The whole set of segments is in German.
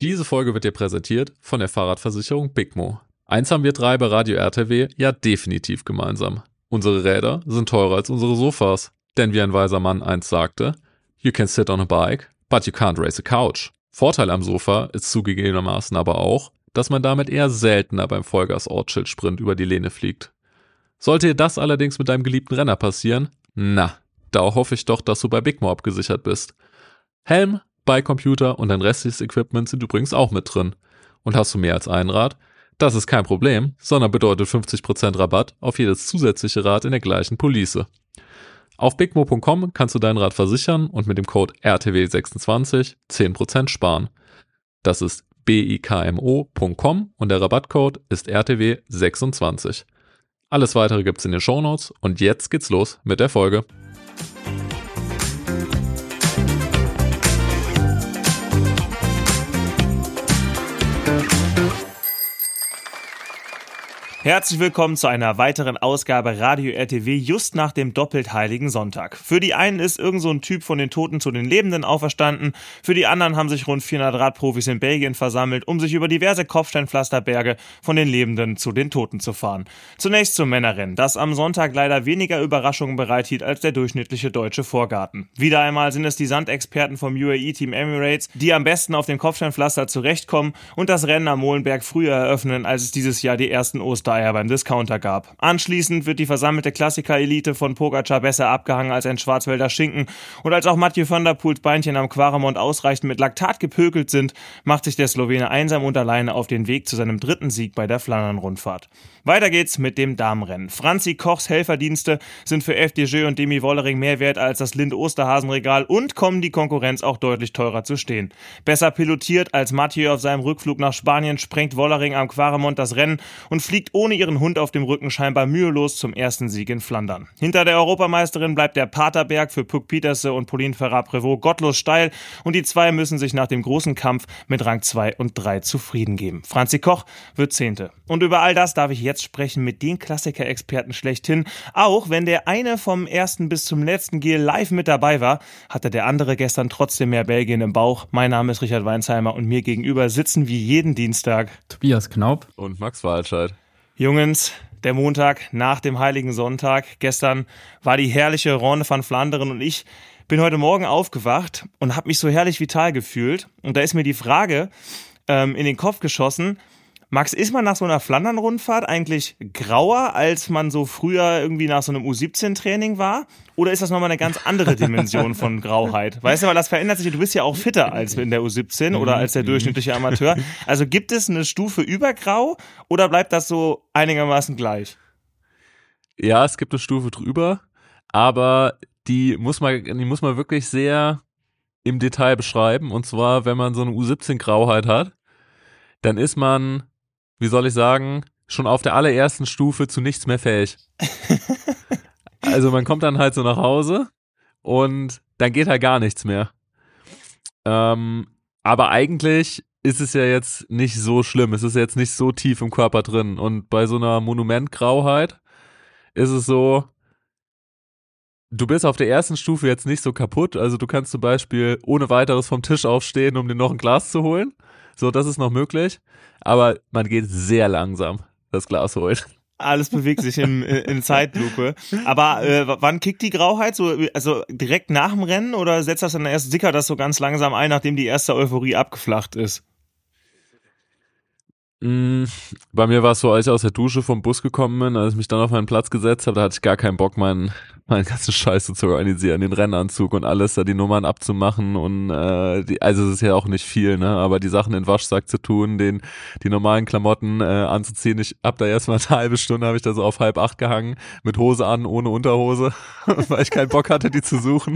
Diese Folge wird dir präsentiert von der Fahrradversicherung Bigmo. Eins haben wir drei bei Radio RTW ja definitiv gemeinsam. Unsere Räder sind teurer als unsere Sofas. Denn wie ein weiser Mann einst sagte, you can sit on a bike, but you can't race a couch. Vorteil am Sofa ist zugegebenermaßen aber auch, dass man damit eher seltener beim Vollgas-Ortsschild-Sprint über die Lehne fliegt. Sollte dir das allerdings mit deinem geliebten Renner passieren, da hoffe ich doch, dass du bei Bigmo abgesichert bist. Helm, Bike-Computer und dein restliches Equipment sind übrigens auch mit drin. Und hast du mehr als ein Rad? Das ist kein Problem, sondern bedeutet 50% Rabatt auf jedes zusätzliche Rad in der gleichen Police. Auf bigmo.com kannst du dein Rad versichern und mit dem Code RTW26 10% sparen. Das ist bikmo.com und der Rabattcode ist RTW26. Alles weitere gibt's in den Shownotes und jetzt geht's los mit der Folge. Herzlich willkommen zu einer weiteren Ausgabe Radio RTW just nach dem doppelt heiligen Sonntag. Für die einen ist irgend so ein Typ von den Toten zu den Lebenden auferstanden, für die anderen haben sich rund 400 Radprofis in Belgien versammelt, um sich über diverse Kopfsteinpflasterberge von den Lebenden zu den Toten zu fahren. Zunächst zum Männerrennen, das am Sonntag leider weniger Überraschungen bereithielt als der durchschnittliche deutsche Vorgarten. Wieder einmal sind es die Sandexperten vom UAE-Team Emirates, die am besten auf dem Kopfsteinpflaster zurechtkommen und das Rennen am Molenberg früher eröffnen, als es dieses Jahr die ersten Ostereier beim Discounter gab. Anschließend wird die versammelte Klassiker-Elite von Pogačar besser abgehangen als ein Schwarzwälder Schinken und als auch Mathieu van der Poels Beinchen am Quaremont ausreichend mit Laktat gepökelt sind, macht sich der Slowene einsam und alleine auf den Weg zu seinem dritten Sieg bei der Flandern-Rundfahrt. Weiter geht's mit dem Damenrennen. Franzi Kochs Helferdienste sind für FDJ und Demi Wollering mehr wert als das Lind-Osterhasen-Regal und kommen die Konkurrenz auch deutlich teurer zu stehen. Besser pilotiert als Mathieu auf seinem Rückflug nach Spanien sprengt Wollering am Quaremont das Rennen und fliegt ohne ihren Hund auf dem Rücken scheinbar mühelos zum ersten Sieg in Flandern. Hinter der Europameisterin bleibt der Paterberg für Puk Pieterse und Pauline Ferrat-Prévot gottlos steil und die zwei müssen sich nach dem großen Kampf mit Rang 2 und 3 zufrieden geben. Franzi Koch wird Zehnte. Und über all das darf ich jetzt sprechen mit den Klassiker-Experten schlechthin. Auch wenn der eine vom ersten bis zum letzten Gel live mit dabei war, hatte der andere gestern trotzdem mehr Belgien im Bauch. Mein Name ist Richard Weinsheimer und mir gegenüber sitzen wie jeden Dienstag Tobias Knaup und Max Walscheid. Jungens, der Montag nach dem Heiligen Sonntag. Gestern war die herrliche Ronde van Vlaanderen und ich bin heute Morgen aufgewacht und habe mich so herrlich vital gefühlt. Und da ist mir die Frage in den Kopf geschossen, Max, ist man nach so einer Flandern-Rundfahrt eigentlich grauer, als man so früher irgendwie nach so einem U17-Training war? Oder ist das nochmal eine ganz andere Dimension von Grauheit? Weißt du, weil das verändert sich. Du bist ja auch fitter als in der U17 oder als der durchschnittliche Amateur. Also gibt es eine Stufe über Grau oder bleibt das so einigermaßen gleich? Ja, es gibt eine Stufe drüber, aber die muss man wirklich sehr im Detail beschreiben. Und zwar, wenn man so eine U17-Grauheit hat, dann ist man, wie soll ich sagen, schon auf der allerersten Stufe zu nichts mehr fähig. Also man kommt dann halt so nach Hause und dann geht halt gar nichts mehr. Aber eigentlich ist es ja jetzt nicht so schlimm. Es ist jetzt nicht so tief im Körper drin. Und bei so einer Monumentgrauheit ist es so, du bist auf der ersten Stufe jetzt nicht so kaputt. Also du kannst zum Beispiel ohne weiteres vom Tisch aufstehen, um dir noch ein Glas zu holen. So, das ist noch möglich. Aber man geht sehr langsam das Glas holen. Alles bewegt sich in Zeitlupe. Aber wann kickt die Grauheit? Also direkt nach dem Rennen oder setzt das dann erst, sickert das so ganz langsam ein, nachdem die erste Euphorie abgeflacht ist? Bei mir war es so, als ich aus der Dusche vom Bus gekommen bin, als ich mich dann auf meinen Platz gesetzt habe, da hatte ich gar keinen Bock, meinen ganzen Scheiße zu organisieren, den Rennanzug und alles, da die Nummern abzumachen und also es ist ja auch nicht viel, ne, aber die Sachen in den Waschsack zu tun, die normalen Klamotten anzuziehen. Ich hab da erstmal eine halbe Stunde, habe ich da so auf 7:30 gehangen, mit Hose an, ohne Unterhose, weil ich keinen Bock hatte, die zu suchen.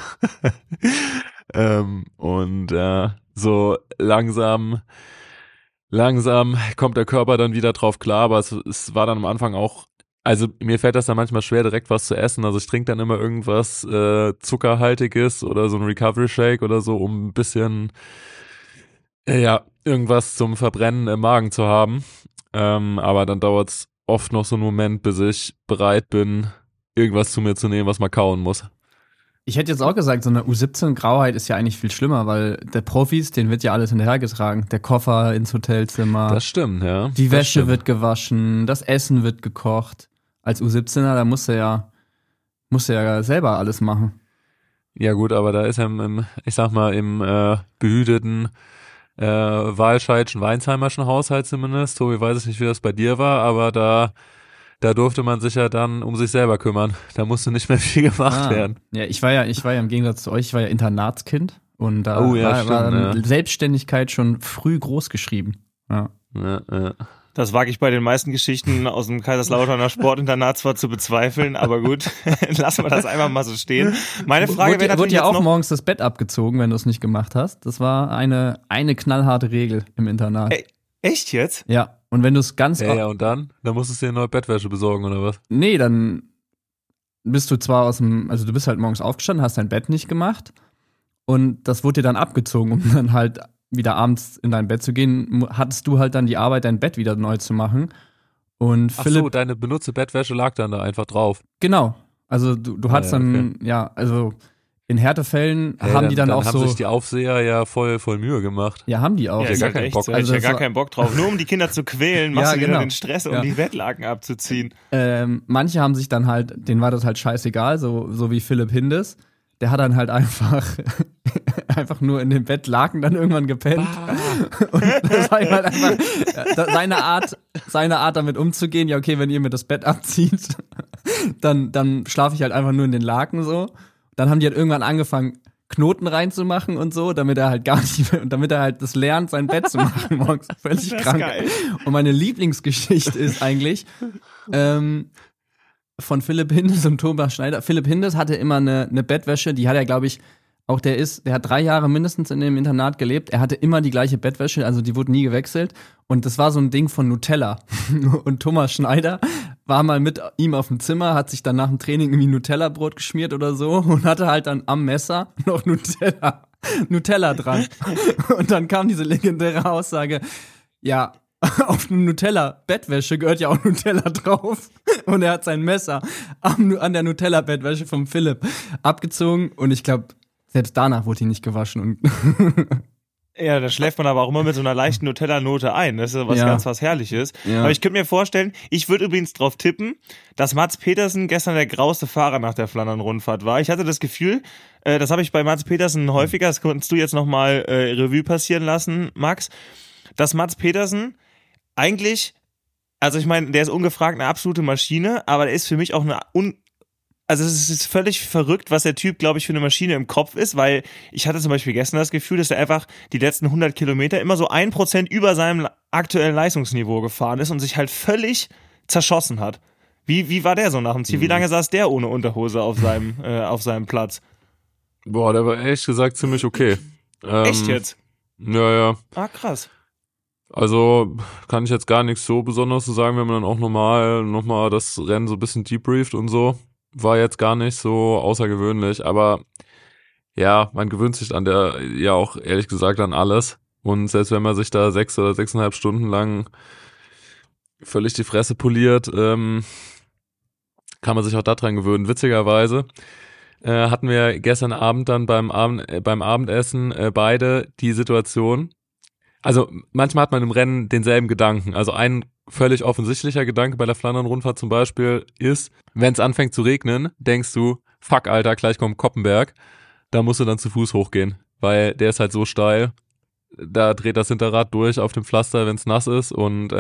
So langsam kommt der Körper dann wieder drauf klar, aber es war dann am Anfang auch, also mir fällt das dann manchmal schwer, direkt was zu essen, also ich trinke dann immer irgendwas Zuckerhaltiges oder so ein Recovery Shake oder so, um ein bisschen irgendwas zum Verbrennen im Magen zu haben, aber dann dauert es oft noch so einen Moment, bis ich bereit bin, irgendwas zu mir zu nehmen, was man kauen muss. Ich hätte jetzt auch gesagt, so eine U17-Grauheit ist ja eigentlich viel schlimmer, weil der Profis, denen wird ja alles hinterhergetragen. Der Koffer ins Hotelzimmer. Das stimmt, ja. Die Wäsche wird gewaschen, das Essen wird gekocht. Als U17er, da musst du ja selber alles machen. Ja gut, aber da ist ja im behüteten Walscheidschen, Weinsheimerschen Haushalt zumindest. Tobi, weiß ich nicht, wie das bei dir war, aber da durfte man sich ja dann um sich selber kümmern. Da musste nicht mehr viel gemacht werden. Ja, ich war ja im Gegensatz zu euch, ich war ja Internatskind und da war Selbstständigkeit schon früh groß geschrieben. Ja. Ja. Das wage ich bei den meisten Geschichten aus dem Kaiserslauterner Sportinternat zwar zu bezweifeln, aber gut, lassen wir das einfach mal so stehen. Meine Frage wäre natürlich wurde ja auch morgens das Bett abgezogen, wenn du es nicht gemacht hast. Das war eine knallharte Regel im Internat. Echt jetzt? Ja. Und wenn du es ganz... Ja, und dann? Dann musstest du dir neue Bettwäsche besorgen, oder was? Nee, dann bist du zwar du bist halt morgens aufgestanden, hast dein Bett nicht gemacht und das wurde dir dann abgezogen, um dann halt wieder abends in dein Bett zu gehen, hattest du halt dann die Arbeit, dein Bett wieder neu zu machen. Und Philipp... Ach so, deine benutzte Bettwäsche lag dann da einfach drauf. Genau. Also du hattest dann, okay. Also in Härtefällen haben die dann auch so... Dann haben sich die Aufseher ja voll Mühe gemacht. Ja, haben die auch. Ja, gar keinen Bock. So. Also gar keinen Bock drauf. Nur um die Kinder zu quälen, machst du wieder den Stress, um die Bettlaken abzuziehen. Manche haben sich dann halt, denen war das halt scheißegal, so wie Philipp Hindes. Der hat dann halt einfach nur in dem Bettlaken dann irgendwann gepennt. Und das war halt einfach seine Art damit umzugehen. Ja, okay, wenn ihr mir das Bett abzieht, dann schlafe ich halt einfach nur in den Laken so. Dann haben die halt irgendwann angefangen, Knoten reinzumachen und so, damit er halt damit er halt das lernt, sein Bett zu machen morgens. Völlig krank. Geil. Und meine Lieblingsgeschichte ist eigentlich, von Philipp Hindes und Thomas Schneider. Philipp Hindes hatte immer eine Bettwäsche, die hat er, glaube ich, der hat 3 Jahre mindestens in dem Internat gelebt. Er hatte immer die gleiche Bettwäsche, also die wurde nie gewechselt. Und das war so ein Ding von Nutella. Und Thomas Schneider war mal mit ihm auf dem Zimmer, hat sich dann nach dem Training irgendwie Nutella-Brot geschmiert oder so und hatte halt dann am Messer noch Nutella dran. Und dann kam diese legendäre Aussage, ja, auf eine Nutella-Bettwäsche gehört ja auch Nutella drauf. Und er hat sein Messer an der Nutella-Bettwäsche vom Philipp abgezogen. Und ich glaube, selbst danach wurde die nicht gewaschen. Und ja, da schläft man aber auch immer mit so einer leichten Nutella-Note ein. Das ist ja was Herrliches. Ja. Aber ich könnte mir vorstellen, ich würde übrigens drauf tippen, dass Mads Petersen gestern der grauste Fahrer nach der Flandern-Rundfahrt war. Ich hatte das Gefühl, das habe ich bei Mads Petersen häufiger, das konntest du jetzt nochmal Revue passieren lassen, Max, dass Mads Petersen eigentlich, also ich meine, der ist ungefragt eine absolute Maschine, aber der ist für mich auch also es ist völlig verrückt, was der Typ, glaube ich, für eine Maschine im Kopf ist, weil ich hatte zum Beispiel gestern das Gefühl, dass er einfach die letzten 100 Kilometer immer so 1% über seinem aktuellen Leistungsniveau gefahren ist und sich halt völlig zerschossen hat. Wie war der so nach dem Ziel? Wie lange saß der ohne Unterhose auf seinem Platz? Boah, der war ehrlich gesagt ziemlich okay. Echt jetzt? Ja. Ah, krass. Also kann ich jetzt gar nichts so Besonderes zu sagen, wenn man dann auch nochmal das Rennen so ein bisschen debrieft und so. War jetzt gar nicht so außergewöhnlich, aber ja, man gewöhnt sich an ja auch ehrlich gesagt an alles. Und selbst wenn man sich da 6 oder 6,5 Stunden lang völlig die Fresse poliert, kann man sich auch daran gewöhnen. Witzigerweise hatten wir gestern Abend dann beim Abendessen beide die Situation. Also manchmal hat man im Rennen denselben Gedanken. Also ein völlig offensichtlicher Gedanke bei der Flandern-Rundfahrt zum Beispiel ist, wenn es anfängt zu regnen, denkst du, fuck Alter, gleich kommt Koppenberg, da musst du dann zu Fuß hochgehen, weil der ist halt so steil, da dreht das Hinterrad durch auf dem Pflaster, wenn es nass ist und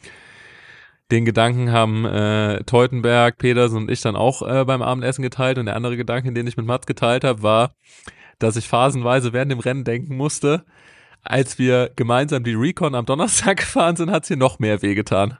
den Gedanken haben Teutenberg, Petersen und ich dann auch beim Abendessen geteilt und der andere Gedanke, den ich mit Mats geteilt habe, war, dass ich phasenweise während dem Rennen denken musste, als wir gemeinsam die Recon am Donnerstag gefahren sind, hat's hier noch mehr wehgetan.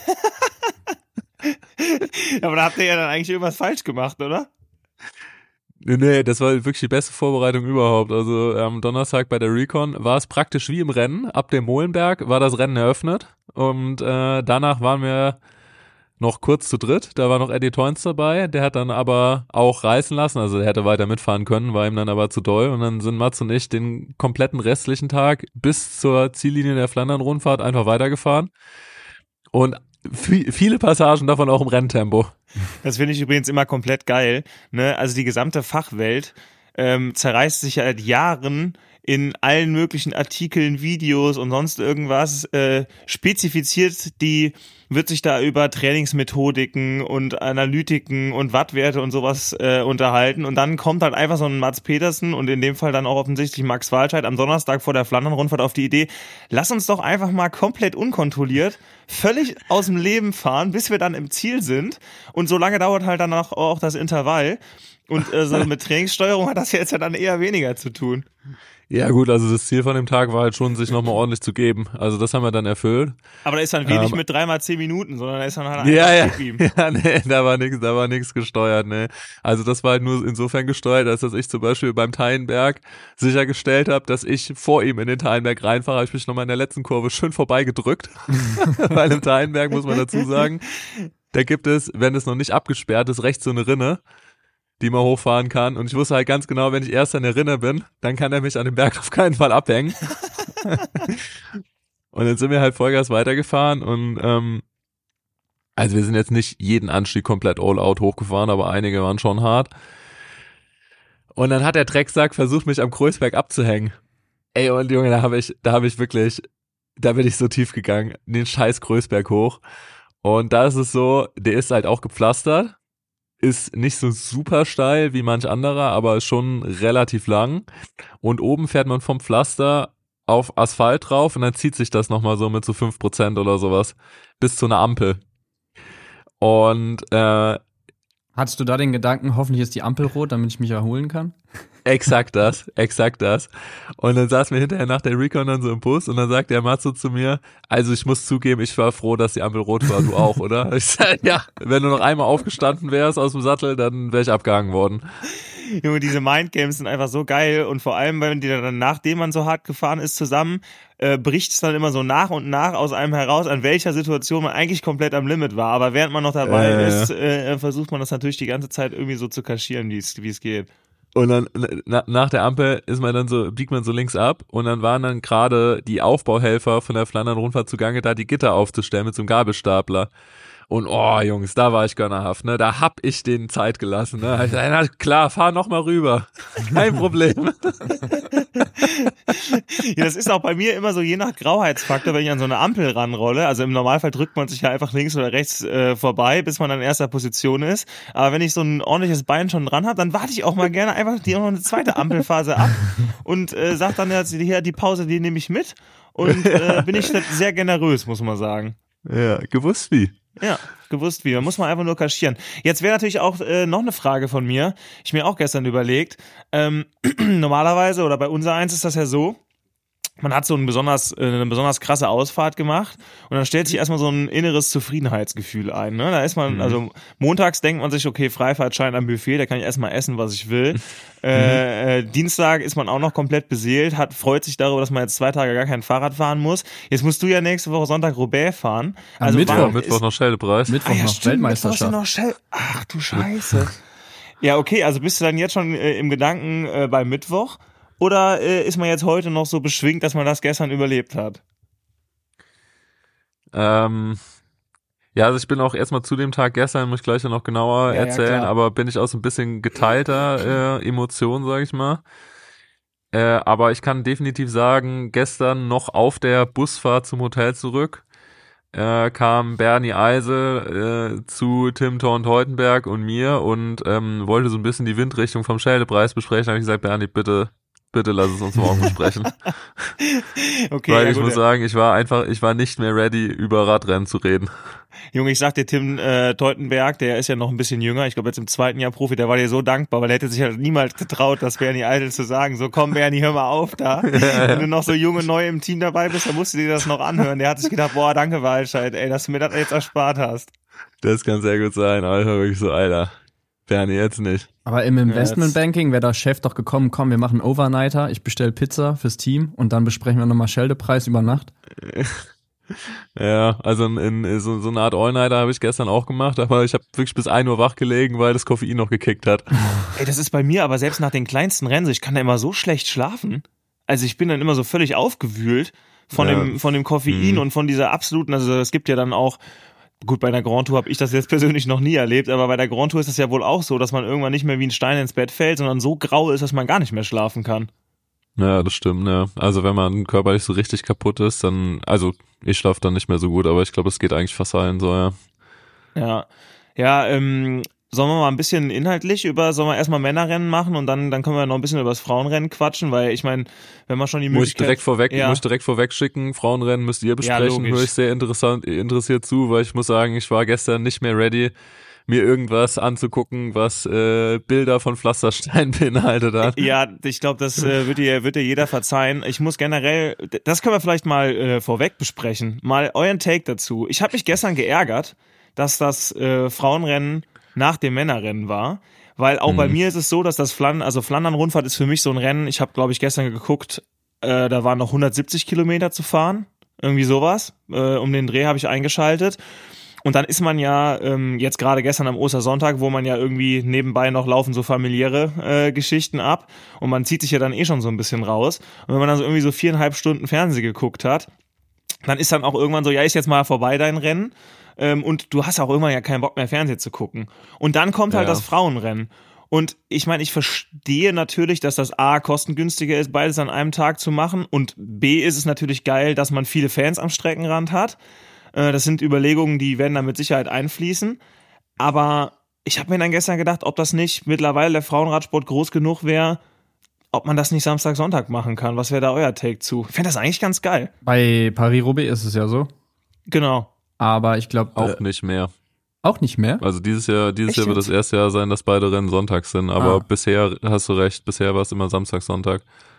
Aber da habt ihr ja dann eigentlich irgendwas falsch gemacht, oder? Nee, das war wirklich die beste Vorbereitung überhaupt. Also am Donnerstag bei der Recon war es praktisch wie im Rennen. Ab dem Molenberg war das Rennen eröffnet und danach waren wir noch kurz zu dritt. Da war noch Eddie Toins dabei, der hat dann aber auch reißen lassen, also er hätte weiter mitfahren können, war ihm dann aber zu doll und dann sind Mats und ich den kompletten restlichen Tag bis zur Ziellinie der Flandern-Rundfahrt einfach weitergefahren und viele Passagen davon auch im Renntempo. Das finde ich übrigens immer komplett geil. Ne? Also die gesamte Fachwelt zerreißt sich ja seit Jahren in allen möglichen Artikeln, Videos und sonst irgendwas, wird sich da über Trainingsmethodiken und Analytiken und Wattwerte und sowas unterhalten. Und dann kommt halt einfach so ein Mats Pedersen und in dem Fall dann auch offensichtlich Max Walscheid am Donnerstag vor der Flandern-Rundfahrt auf die Idee, lass uns doch einfach mal komplett unkontrolliert völlig aus dem Leben fahren, bis wir dann im Ziel sind. Und so lange dauert halt dann auch das Intervall. Und so mit Trainingssteuerung hat das jetzt ja dann eher weniger zu tun. Ja gut, also das Ziel von dem Tag war halt schon, sich nochmal ordentlich zu geben. Also das haben wir dann erfüllt. Aber da ist dann wenig mit 3x10 Minuten, sondern da ist dann halt einfach nee, da war nichts gesteuert, ne. Also das war halt nur insofern gesteuert, als dass ich zum Beispiel beim Teilenberg sichergestellt habe, dass ich vor ihm in den Teilenberg reinfahre. Habe ich mich nochmal in der letzten Kurve schön vorbeigedrückt. Weil im Teilenberg, muss man dazu sagen, da gibt es, wenn es noch nicht abgesperrt ist, rechts so eine Rinne, die man hochfahren kann. Und ich wusste halt ganz genau, wenn ich erst an der Rinne bin, dann kann er mich an dem Berg auf keinen Fall abhängen. Und dann sind wir halt Vollgas weitergefahren und also wir sind jetzt nicht jeden Anstieg komplett all out hochgefahren, aber einige waren schon hart. Und dann hat der Drecksack versucht, mich am Kreuzberg abzuhängen. Ey, und Junge, da bin ich so tief gegangen, den scheiß Kreuzberg hoch. Und da ist es so, der ist halt auch gepflastert. Ist nicht so super steil wie manch anderer, aber ist schon relativ lang. Und oben fährt man vom Pflaster auf Asphalt drauf und dann zieht sich das nochmal so mit so 5% oder sowas bis zu einer Ampel. Und hattest du da den Gedanken, hoffentlich ist die Ampel rot, damit ich mich erholen kann? Exakt das. Und dann saßen wir hinterher nach der Recon dann so im Bus und dann sagt der Matzo zu mir, also ich muss zugeben, ich war froh, dass die Ampel rot war, du auch, oder? Ich sag, ja, wenn du noch einmal aufgestanden wärst aus dem Sattel, dann wäre ich abgehangen worden. Junge, diese Mindgames sind einfach so geil und vor allem, wenn die dann, nachdem man so hart gefahren ist, zusammen, bricht es dann immer so nach und nach aus einem heraus, an welcher Situation man eigentlich komplett am Limit war. Aber während man noch dabei ist, versucht man das natürlich die ganze Zeit irgendwie so zu kaschieren, wie es geht. Und dann nach der Ampel biegt man so links ab und dann waren dann gerade die Aufbauhelfer von der Flandern-Rundfahrt zugange, da die Gitter aufzustellen mit so einem Gabelstapler. Und oh Jungs, da war ich gönnerhaft, ne? Da hab ich denen Zeit gelassen, ne? Ich sag, na klar, fahr noch mal rüber. Kein Problem. Ja, das ist auch bei mir immer so je nach Grauheitsfaktor, wenn ich an so eine Ampel ranrolle. Also im Normalfall drückt man sich ja einfach links oder rechts vorbei, bis man an erster Position ist. Aber wenn ich so ein ordentliches Bein schon dran habe, dann warte ich auch mal gerne einfach noch eine zweite Ampelphase ab und sag dann jetzt hier, die Pause, die nehme ich mit. Und bin ich sehr generös, muss man sagen. Ja, gewusst wie. Ja, gewusst wie. Da muss man einfach nur kaschieren. Jetzt wäre natürlich auch noch eine Frage von mir. Ich mir auch gestern überlegt. Normalerweise oder bei unser Eins ist das ja so, man hat so eine besonders krasse Ausfahrt gemacht und dann stellt sich erstmal so ein inneres Zufriedenheitsgefühl ein. Ne? Da ist man, also montags denkt man sich, okay, Freifahrtschein am Buffet, da kann ich erstmal essen, was ich will. Dienstag ist man auch noch komplett beseelt, freut sich darüber, dass man jetzt 2 Tage gar kein Fahrrad fahren muss. Jetzt musst du ja nächste Woche Sonntag Roubaix fahren. Also Mittwoch noch Scheldepreis. Mittwoch noch stimmt, Weltmeisterschaft. Ach du Scheiße. Ja, okay, also bist du dann jetzt schon im Gedanken bei Mittwoch? Oder ist man jetzt heute noch so beschwingt, dass man das gestern überlebt hat? Ja, also ich bin auch erstmal zu dem Tag gestern, muss ich gleich noch genauer erzählen, aber bin ich auch so ein bisschen geteilter Emotion, sag ich mal. Aber ich kann definitiv sagen, gestern noch auf der Busfahrt zum Hotel zurück kam Bernie Eisel zu Tim Thorn-Teutenberg und mir und wollte so ein bisschen die Windrichtung vom Scheldepreis besprechen. Da habe ich gesagt, Bernie, bitte lass es uns morgen besprechen. Okay, weil ich muss sagen, ich war nicht mehr ready, über Radrennen zu reden. Junge, ich sag dir, Tim Teutenberg, der ist ja noch ein bisschen jünger, ich glaube jetzt im 2. Jahr Profi, der war dir so dankbar, weil er hätte sich halt niemals getraut, das Bernie Eisel zu sagen, so komm Bernie, hör mal auf da. Wenn du noch so jung und neu im Team dabei bist, dann musst du dir das noch anhören. Der hat sich gedacht, boah, danke Walscheid, ey, dass du mir das jetzt erspart hast. Das kann sehr gut sein, Alter, wirklich so, Alter. Bernie, jetzt nicht. Aber im Investmentbanking wäre der Chef doch gekommen, komm, wir machen Overnighter, ich bestelle Pizza fürs Team und dann besprechen wir nochmal Scheldepreis über Nacht. Ja, also in so eine Art All-Nighter habe ich gestern auch gemacht, aber ich habe wirklich bis 1 Uhr wach gelegen, weil das Koffein noch gekickt hat. Ey, das ist bei mir aber selbst nach den kleinsten Rennen so, ich kann da immer so schlecht schlafen. Also ich bin dann immer so völlig aufgewühlt von dem Koffein und von dieser absoluten, also es gibt ja dann auch Gut, bei einer Grand Tour habe ich das jetzt persönlich noch nie erlebt, aber bei der Grand Tour ist es ja wohl auch so, dass man irgendwann nicht mehr wie ein Stein ins Bett fällt, sondern so grau ist, dass man gar nicht mehr schlafen kann. Ja, das stimmt, ja. Also wenn man körperlich so richtig kaputt ist, dann, also ich schlafe dann nicht mehr so gut, aber ich glaube, es geht eigentlich fast allen so, ja. Ja, ja, sollen wir mal ein bisschen inhaltlich sollen wir erstmal Männerrennen machen und dann können wir noch ein bisschen über das Frauenrennen quatschen, weil ich meine, wenn man schon die Muss ich Möglichkeit... direkt vorweg schicken, Frauenrennen müsst ihr besprechen, logisch. höre ich sehr interessiert zu, weil ich muss sagen, ich war gestern nicht mehr ready, mir irgendwas anzugucken, was Bilder von Pflasterstein beinhaltet hat. Ja, ich glaube, das wird dir jeder verzeihen. Ich muss generell, das können wir vielleicht mal vorweg besprechen, mal euren Take dazu. Ich habe mich gestern geärgert, dass das Frauenrennen nach dem Männerrennen war, weil auch bei mir ist es so, dass das Flandern-Rundfahrt ist für mich so ein Rennen, ich habe, glaube ich, gestern geguckt, da waren noch 170 Kilometer zu fahren, irgendwie sowas, um den Dreh habe ich eingeschaltet und dann ist man ja jetzt gerade gestern am Ostersonntag, wo man ja irgendwie nebenbei noch laufen so familiäre Geschichten ab und man zieht sich ja dann eh schon so ein bisschen raus und wenn man dann so irgendwie so 4,5 Stunden Fernsehen geguckt hat, dann ist dann auch irgendwann so, ja, ist jetzt mal vorbei dein Rennen. Und du hast auch irgendwann ja keinen Bock mehr Fernsehen zu gucken. Und dann kommt halt das Frauenrennen. Und ich meine, ich verstehe natürlich, dass das A, kostengünstiger ist, beides an einem Tag zu machen. Und B, ist es natürlich geil, dass man viele Fans am Streckenrand hat. Das sind Überlegungen, die werden da mit Sicherheit einfließen. Aber ich habe mir dann gestern gedacht, ob das nicht mittlerweile der Frauenradsport groß genug wäre, ob man das nicht Samstag, Sonntag machen kann. Was wäre da euer Take zu? Ich fände das eigentlich ganz geil. Bei Paris-Roubaix ist es ja so. Genau. Aber ich glaube... Auch nicht mehr. Auch nicht mehr? Also dieses Jahr wird das erste Jahr sein, dass beide Rennen sonntags sind. Aber bisher, hast du recht, bisher war es immer Samstag, Sonntag.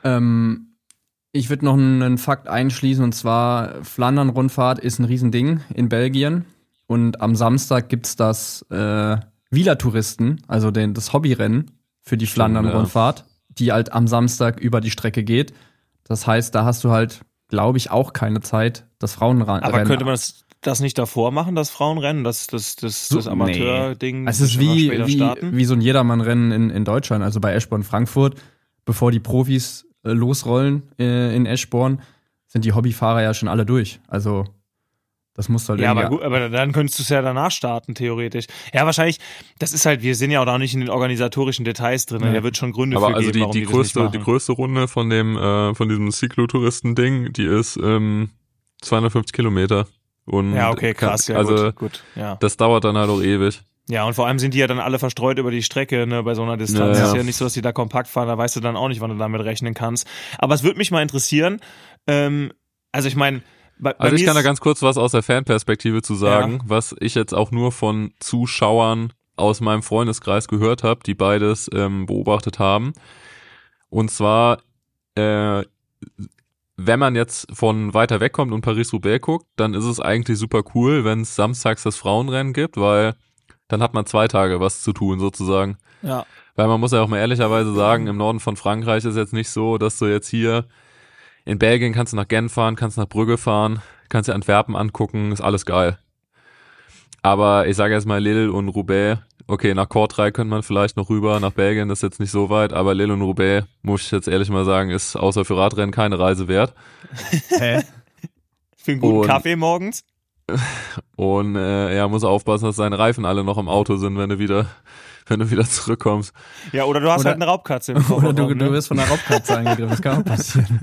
Ich würde noch einen Fakt einschließen, und zwar Flandern-Rundfahrt ist ein Riesending in Belgien. Und am Samstag gibt's das Villa-Touristen, also das Hobbyrennen für die Flandern-Rundfahrt, die halt am Samstag über die Strecke geht. Das heißt, da hast du halt, glaube ich, auch keine Zeit, das Frauenrennen. Aber könnte man das nicht davor machen, das Frauenrennen, das Amateur-Ding? Nee. Es ist wie so ein Jedermann-Rennen in Deutschland, also bei Eschborn-Frankfurt, bevor die Profis losrollen in Eschborn, sind die Hobbyfahrer ja schon alle durch. Also das muss halt aber gut, aber dann könntest du es ja danach starten, theoretisch. Ja, wahrscheinlich, das ist halt, wir sind ja auch noch nicht in den organisatorischen Details drin, da wird schon Gründe für geben, warum die größte Runde von diesem Cyclotouristen-Ding, die ist 250 Kilometer. Und ja, okay, krass, ja, also gut. Ja. Das dauert dann halt auch ewig. Ja, und vor allem sind die ja dann alle verstreut über die Strecke, ne, bei so einer Distanz. Es ist ja nicht so, dass die da kompakt fahren, da weißt du dann auch nicht, wann du damit rechnen kannst. Aber es würde mich mal interessieren, also ich meine, ich kann da ganz kurz was aus der Fanperspektive zu sagen, was ich jetzt auch nur von Zuschauern aus meinem Freundeskreis gehört habe, die beides beobachtet haben. Und zwar, wenn man jetzt von weiter weg kommt und Paris-Roubaix guckt, dann ist es eigentlich super cool, wenn es samstags das Frauenrennen gibt, weil dann hat man 2 Tage was zu tun sozusagen. Ja. Weil man muss ja auch mal ehrlicherweise sagen, im Norden von Frankreich ist jetzt nicht so, dass du jetzt hier in Belgien kannst du nach Genf fahren, kannst nach Brügge fahren, kannst dir Antwerpen angucken, ist alles geil. Aber ich sage jetzt mal Lille und Roubaix, okay, nach Kortrijk könnte man vielleicht noch rüber, nach Belgien, das ist jetzt nicht so weit, aber Lille und Roubaix, muss ich jetzt ehrlich mal sagen, ist außer für Radrennen keine Reise wert. Hä? Für einen guten Kaffee morgens? Und muss aufpassen, dass deine Reifen alle noch im Auto sind, wenn du wieder zurückkommst. Ja, oder du hast halt eine Raubkatze im Kofferraum. Oder du wirst von einer Raubkatze angegriffen, das kann auch passieren.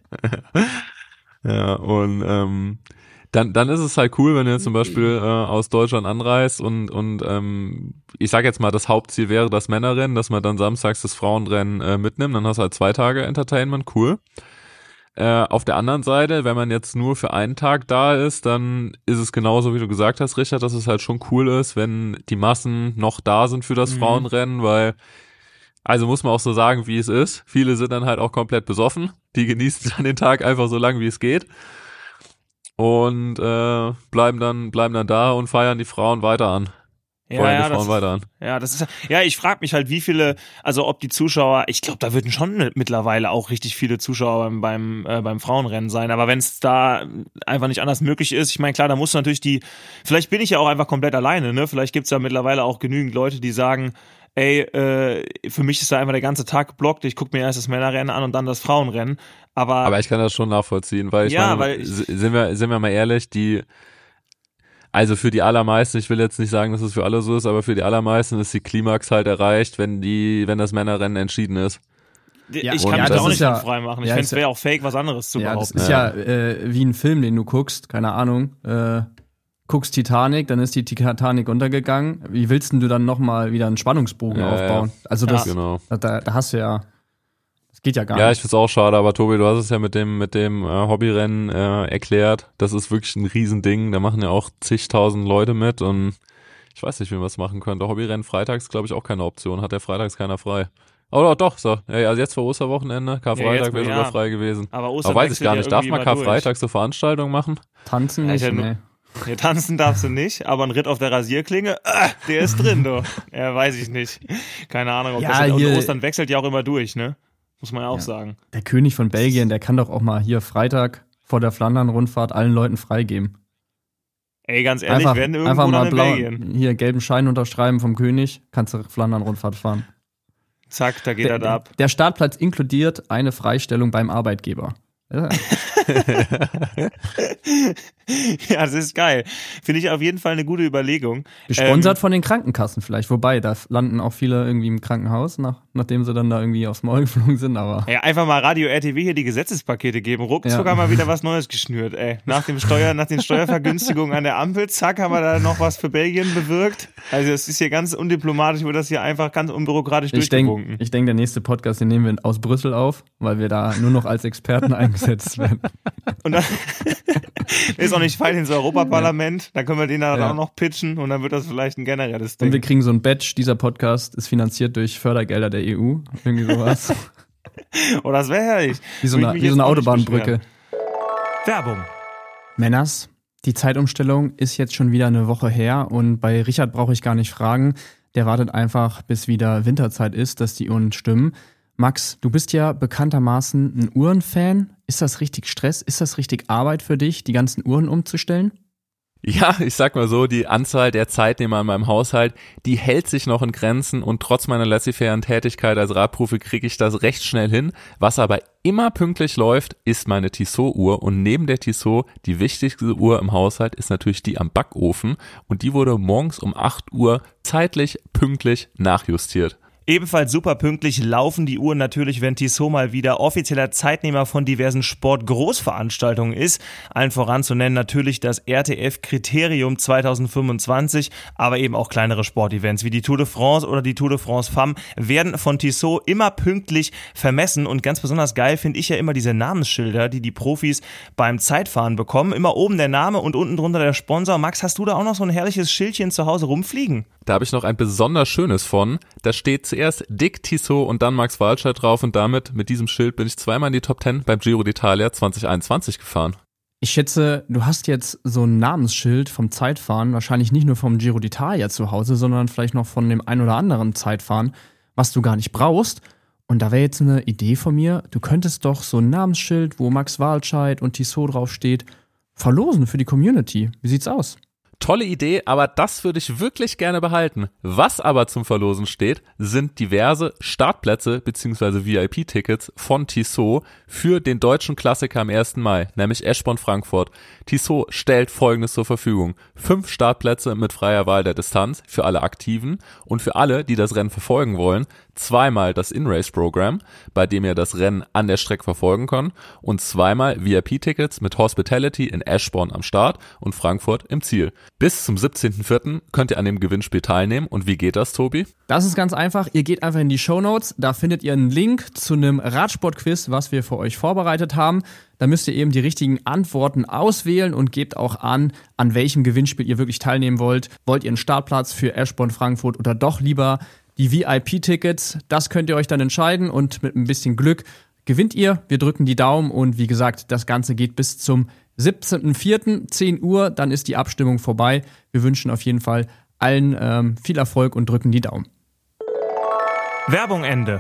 Ja, und dann ist es halt cool, wenn du jetzt zum Beispiel aus Deutschland anreist und ich sag jetzt mal, das Hauptziel wäre das Männerrennen, dass man dann samstags das Frauenrennen mitnimmt, dann hast du halt 2 Tage Entertainment, cool. Auf der anderen Seite, wenn man jetzt nur für einen Tag da ist, dann ist es genauso, wie du gesagt hast, Richard, dass es halt schon cool ist, wenn die Massen noch da sind für das Frauenrennen, weil, also muss man auch so sagen, wie es ist. Viele sind dann halt auch komplett besoffen. Die genießen dann den Tag einfach so lange, wie es geht. Und bleiben dann da und feiern die Frauen weiter an. Ja, ich frage mich halt, wie viele, also ob die Zuschauer, ich glaube, da würden schon mittlerweile auch richtig viele Zuschauer beim Frauenrennen sein, aber wenn es da einfach nicht anders möglich ist, ich meine, klar, da musst du natürlich vielleicht bin ich ja auch einfach komplett alleine, ne, vielleicht gibt's ja mittlerweile auch genügend Leute, die sagen, ey, für mich ist da einfach der ganze Tag geblockt, ich gucke mir erst das Männerrennen an und dann das Frauenrennen, aber ich kann das schon nachvollziehen, weil sind wir mal ehrlich, Also für die allermeisten, ich will jetzt nicht sagen, dass es für alle so ist, aber für die allermeisten ist die Klimax halt erreicht, wenn das Männerrennen entschieden ist. Ja, ich kann mich da auch nicht von frei machen. Ich finde, es wäre auch fake, was anderes zu behaupten. Das ist wie ein Film, den du guckst, keine Ahnung, guckst Titanic, dann ist die Titanic untergegangen. Wie willst denn du dann nochmal wieder einen Spannungsbogen aufbauen? Also da hast du ja, das geht ja gar nicht. Ja, ich find's auch schade, aber Tobi, du hast es ja mit dem Hobbyrennen erklärt. Das ist wirklich ein Riesending. Da machen ja auch zigtausend Leute mit und ich weiß nicht, wie man das machen könnte. Hobbyrennen freitags, glaube ich, auch keine Option. Hat ja freitags keiner frei. Oh doch, so. Ja, also jetzt vor Osterwochenende, Karfreitag wäre sogar frei gewesen. Aber weiß ich gar nicht. Darf man Karfreitag so Veranstaltungen machen? Tanzen nicht, nee. Ja, tanzen darfst du nicht, aber ein Ritt auf der Rasierklinge, der ist drin, du. Ja, weiß ich nicht. Keine Ahnung, ob das und Ostern wechselt ja auch immer durch, ne? Muss man ja auch sagen. Der König von Belgien, der kann doch auch mal hier Freitag vor der Flandern-Rundfahrt allen Leuten freigeben. Ey, ganz ehrlich, werden irgendwo einfach mal in Belgien. Hier gelben Schein unterschreiben vom König, kannst du Flandern-Rundfahrt fahren. Zack, da geht er ab. Der Startplatz inkludiert eine Freistellung beim Arbeitgeber. Ja. Ja, das ist geil. Finde ich auf jeden Fall eine gute Überlegung. Gesponsert von den Krankenkassen vielleicht, wobei, da landen auch viele irgendwie im Krankenhaus, nachdem sie dann da irgendwie aufs Maul geflogen sind, aber. Ja, einfach mal Radio RTW hier die Gesetzespakete geben. Ruckzuck haben wir wieder was Neues geschnürt, ey. Nach den Steuervergünstigungen an der Ampel, zack, haben wir da noch was für Belgien bewirkt. Also es ist hier ganz undiplomatisch, wird das hier einfach ganz unbürokratisch durchgewunken. Ich denke, der nächste Podcast, den nehmen wir aus Brüssel auf, weil wir da nur noch als Experten eingesetzt werden. Und dann ist auch nicht fein ins Europaparlament, dann können wir den dann auch noch pitchen und dann wird das vielleicht ein generelles Ding. Und wir kriegen so ein Badge, dieser Podcast ist finanziert durch Fördergelder der EU, irgendwie sowas. Oh, das wäre herrlich. Wie so eine Autobahnbrücke. Werbung. Männers, die Zeitumstellung ist jetzt schon wieder eine Woche her und bei Richard brauche ich gar nicht fragen, der wartet einfach, bis wieder Winterzeit ist, dass die Uhren stimmen. Max, du bist ja bekanntermaßen ein Uhrenfan. Ist das richtig Stress? Ist das richtig Arbeit für dich, die ganzen Uhren umzustellen? Ja, ich sag mal so, die Anzahl der Zeitnehmer in meinem Haushalt, die hält sich noch in Grenzen und trotz meiner laissez-fairen Tätigkeit als Radprofi kriege ich das recht schnell hin. Was aber immer pünktlich läuft, ist meine Tissot-Uhr und neben der Tissot, die wichtigste Uhr im Haushalt, ist natürlich die am Backofen und die wurde morgens um 8 Uhr zeitlich pünktlich nachjustiert. Ebenfalls super pünktlich laufen die Uhren natürlich, wenn Tissot mal wieder offizieller Zeitnehmer von diversen Sportgroßveranstaltungen ist. Allen voran zu nennen natürlich das RTF-Kriterium 2025, aber eben auch kleinere Sportevents wie die Tour de France oder die Tour de France Femme werden von Tissot immer pünktlich vermessen. Und ganz besonders geil finde ich ja immer diese Namensschilder, die Profis beim Zeitfahren bekommen. Immer oben der Name und unten drunter der Sponsor. Max, hast du da auch noch so ein herrliches Schildchen zu Hause rumfliegen? Da habe ich noch ein besonders schönes von. Da steht zuerst Dick Tissot und dann Max Walscheid drauf und damit, mit diesem Schild, bin ich zweimal in die Top 10 beim Giro d'Italia 2021 gefahren. Ich schätze, du hast jetzt so ein Namensschild vom Zeitfahren, wahrscheinlich nicht nur vom Giro d'Italia zu Hause, sondern vielleicht noch von dem ein oder anderen Zeitfahren, was du gar nicht brauchst. Und da wäre jetzt eine Idee von mir, du könntest doch so ein Namensschild, wo Max Walscheid und Tissot draufsteht, verlosen für die Community. Wie sieht's aus? Tolle Idee, aber das würde ich wirklich gerne behalten. Was aber zum Verlosen steht, sind diverse Startplätze bzw. VIP-Tickets von Tissot für den deutschen Klassiker am 1. Mai, nämlich Eschborn-Frankfurt. Tissot stellt Folgendes zur Verfügung: 5 Startplätze mit freier Wahl der Distanz für alle Aktiven und für alle, die das Rennen verfolgen wollen, zweimal das In-Race-Programm, bei dem ihr das Rennen an der Strecke verfolgen könnt und zweimal VIP-Tickets mit Hospitality in Eschborn am Start und Frankfurt im Ziel. Bis zum 17.04. könnt ihr an dem Gewinnspiel teilnehmen. Und wie geht das, Tobi? Das ist ganz einfach. Ihr geht einfach in die Shownotes. Da findet ihr einen Link zu einem Radsport-Quiz, was wir für euch vorbereitet haben. Da müsst ihr eben die richtigen Antworten auswählen und gebt auch an welchem Gewinnspiel ihr wirklich teilnehmen wollt. Wollt ihr einen Startplatz für Eschborn, Frankfurt oder doch lieber die VIP-Tickets? Das könnt ihr euch dann entscheiden und mit ein bisschen Glück gewinnt ihr. Wir drücken die Daumen und wie gesagt, das Ganze geht bis zum 17.04. 10 Uhr, dann ist die Abstimmung vorbei. Wir wünschen auf jeden Fall allen viel Erfolg und drücken die Daumen. Werbung Ende.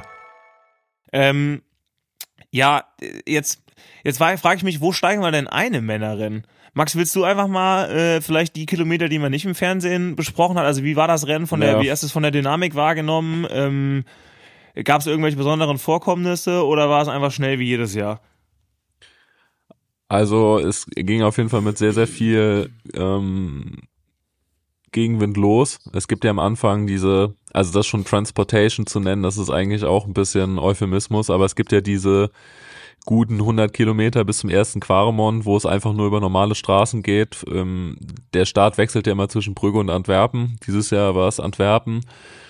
Ja, jetzt frage ich mich, wo steigen wir denn ein im Männerrennen? Max, willst du einfach mal vielleicht die Kilometer, die man nicht im Fernsehen besprochen hat, also wie war das Rennen wie hast du es von der Dynamik wahrgenommen? Gab es irgendwelche besonderen Vorkommnisse oder war es einfach schnell wie jedes Jahr? Also es ging auf jeden Fall mit sehr, sehr viel Gegenwind los. Es gibt ja am Anfang also das schon Transportation zu nennen, das ist eigentlich auch ein bisschen Euphemismus, aber es gibt ja diese guten 100 Kilometer bis zum ersten Quaremont, wo es einfach nur über normale Straßen geht. Der Start wechselt ja immer zwischen Brügge und Antwerpen. Dieses Jahr war es Antwerpen.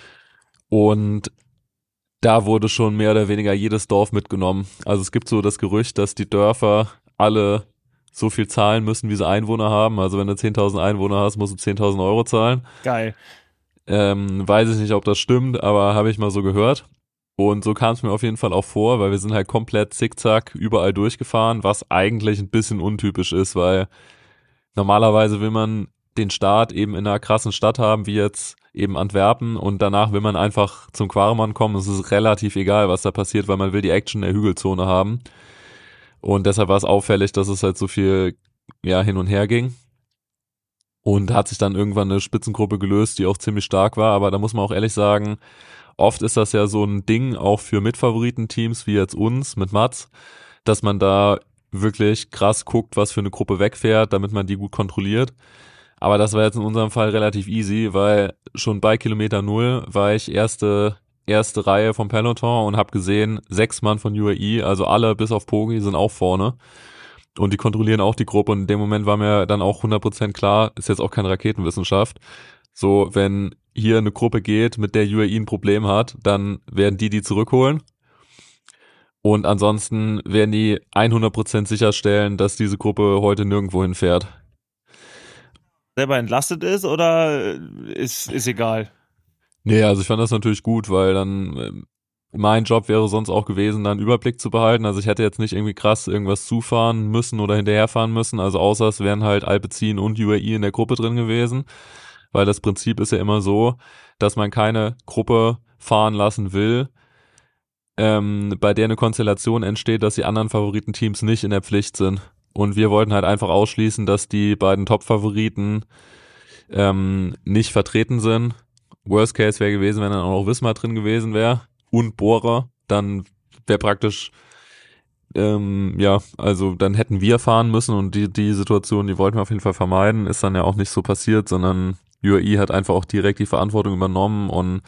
Und da wurde schon mehr oder weniger jedes Dorf mitgenommen. Also es gibt so das Gerücht, dass die Dörfer alle so viel zahlen müssen, wie sie Einwohner haben. Also wenn du 10.000 Einwohner hast, musst du 10.000 Euro zahlen. Geil. Weiß ich nicht, ob das stimmt, aber habe ich mal so gehört. Und so kam es mir auf jeden Fall auch vor, weil wir sind halt komplett zickzack überall durchgefahren, was eigentlich ein bisschen untypisch ist, weil normalerweise will man den Start eben in einer krassen Stadt haben, wie jetzt eben Antwerpen, und danach will man einfach zum Quaremont kommen. Es ist relativ egal, was da passiert, weil man will die Action in der Hügelzone haben. Und deshalb war es auffällig, dass es halt so viel hin und her ging. Und hat sich dann irgendwann eine Spitzengruppe gelöst, die auch ziemlich stark war. Aber da muss man auch ehrlich sagen, oft ist das ja so ein Ding auch für Mitfavoritenteams wie jetzt uns mit Mats, dass man da wirklich krass guckt, was für eine Gruppe wegfährt, damit man die gut kontrolliert. Aber das war jetzt in unserem Fall relativ easy, weil schon bei Kilometer 0 war ich erste Reihe vom Peloton und habe gesehen, 6 Mann von UAE, also alle bis auf Poggi, sind auch vorne. Und die kontrollieren auch die Gruppe. Und in dem Moment war mir dann auch 100% klar, ist jetzt auch keine Raketenwissenschaft. So, wenn hier eine Gruppe geht, mit der UAE ein Problem hat, dann werden die zurückholen. Und ansonsten werden die 100% sicherstellen, dass diese Gruppe heute nirgendwo hinfährt. Selber entlastet ist oder ist egal? Nee, also ich fand das natürlich gut, weil dann mein Job wäre sonst auch gewesen, da einen Überblick zu behalten. Also ich hätte jetzt nicht irgendwie krass irgendwas zufahren müssen oder hinterherfahren müssen. Also außer es wären halt Alpecin und UAE in der Gruppe drin gewesen. Weil das Prinzip ist ja immer so, dass man keine Gruppe fahren lassen will, bei der eine Konstellation entsteht, dass die anderen Favoritenteams nicht in der Pflicht sind. Und wir wollten halt einfach ausschließen, dass die beiden Top-Favoriten nicht vertreten sind. Worst Case wäre gewesen, wenn dann auch noch Wismar drin gewesen wäre und Bora, dann wäre praktisch also dann hätten wir fahren müssen, und die Situation, die wollten wir auf jeden Fall vermeiden, ist dann ja auch nicht so passiert, sondern UAE hat einfach auch direkt die Verantwortung übernommen und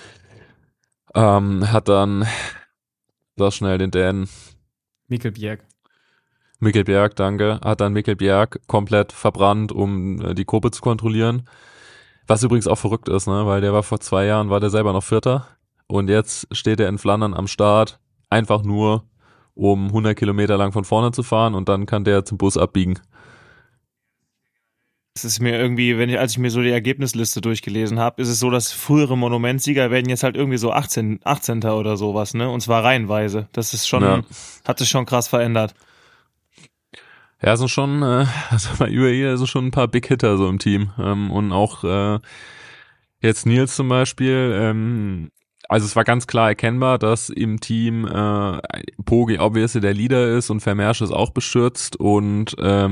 hat dann, sag schnell den Dänen, Mikkel Bjerg, danke, hat dann Mikkel Bjerg komplett verbrannt, um die Gruppe zu kontrollieren. Was übrigens auch verrückt ist, ne, weil der war vor 2 Jahren, war der selber noch Vierter, und jetzt steht er in Flandern am Start, einfach nur, um 100 Kilometer lang von vorne zu fahren, und dann kann der zum Bus abbiegen. Es ist mir irgendwie, als ich mir so die Ergebnisliste durchgelesen habe, ist es so, dass frühere Monumentsieger werden jetzt halt irgendwie so 18. oder sowas, ne? Und zwar reihenweise. Das ist schon, hat sich schon krass verändert. Ja, es sind schon, also bei UAE sind schon ein paar Big Hitter so im Team. Und auch jetzt Nils zum Beispiel, also es war ganz klar erkennbar, dass im Team Poggi obviously der Leader ist und Vermeersch ist auch bestürzt, und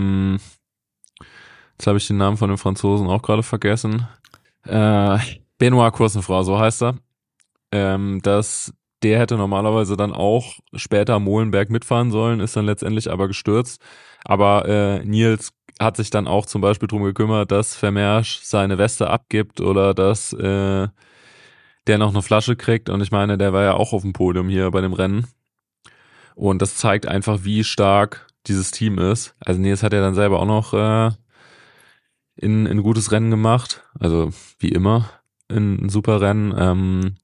jetzt habe ich den Namen von dem Franzosen auch gerade vergessen. Benoit Coursenefroy, so heißt er. Der hätte normalerweise dann auch später am Molenberg mitfahren sollen, ist dann letztendlich aber gestürzt. Aber Nils hat sich dann auch zum Beispiel drum gekümmert, dass Vermeersch seine Weste abgibt oder dass der noch eine Flasche kriegt. Und ich meine, der war ja auch auf dem Podium hier bei dem Rennen. Und das zeigt einfach, wie stark dieses Team ist. Also Nils hat ja dann selber auch noch in ein gutes Rennen gemacht, also wie immer in ein super Rennen,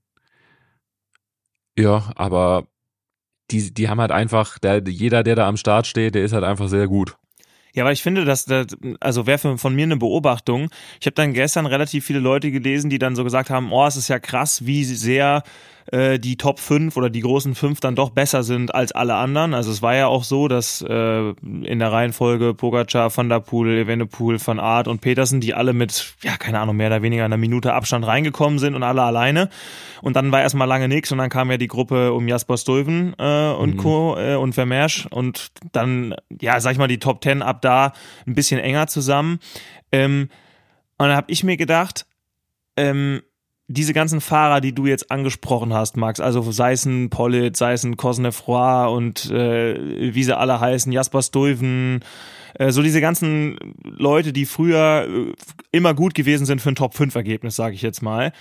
aber die haben halt einfach, jeder, der da am Start steht, der ist halt einfach sehr gut. Ja, aber ich finde, also wäre von mir eine Beobachtung. Ich habe dann gestern relativ viele Leute gelesen, die dann so gesagt haben, es ist ja krass, wie sehr die Top 5 oder die großen 5 dann doch besser sind als alle anderen. Also es war ja auch so, dass in der Reihenfolge Pogacar, Van der Poel, Evenepoel, Van Aert und Petersen, die alle mit, keine Ahnung, mehr oder weniger einer Minute Abstand reingekommen sind und alle alleine. Und dann war erstmal lange nichts, und dann kam ja die Gruppe um Jasper Stuyven und Co. Und Vermeersch, und dann, sag ich mal, die Top 10 ab da ein bisschen enger zusammen. Und dann habe ich mir gedacht, diese ganzen Fahrer, die du jetzt angesprochen hast, Max, also sei es ein Pollitt, sei es ein Cosenefroy und wie sie alle heißen, Jasper Stuyven, so diese ganzen Leute, die früher immer gut gewesen sind für ein Top-5-Ergebnis, sage ich jetzt mal.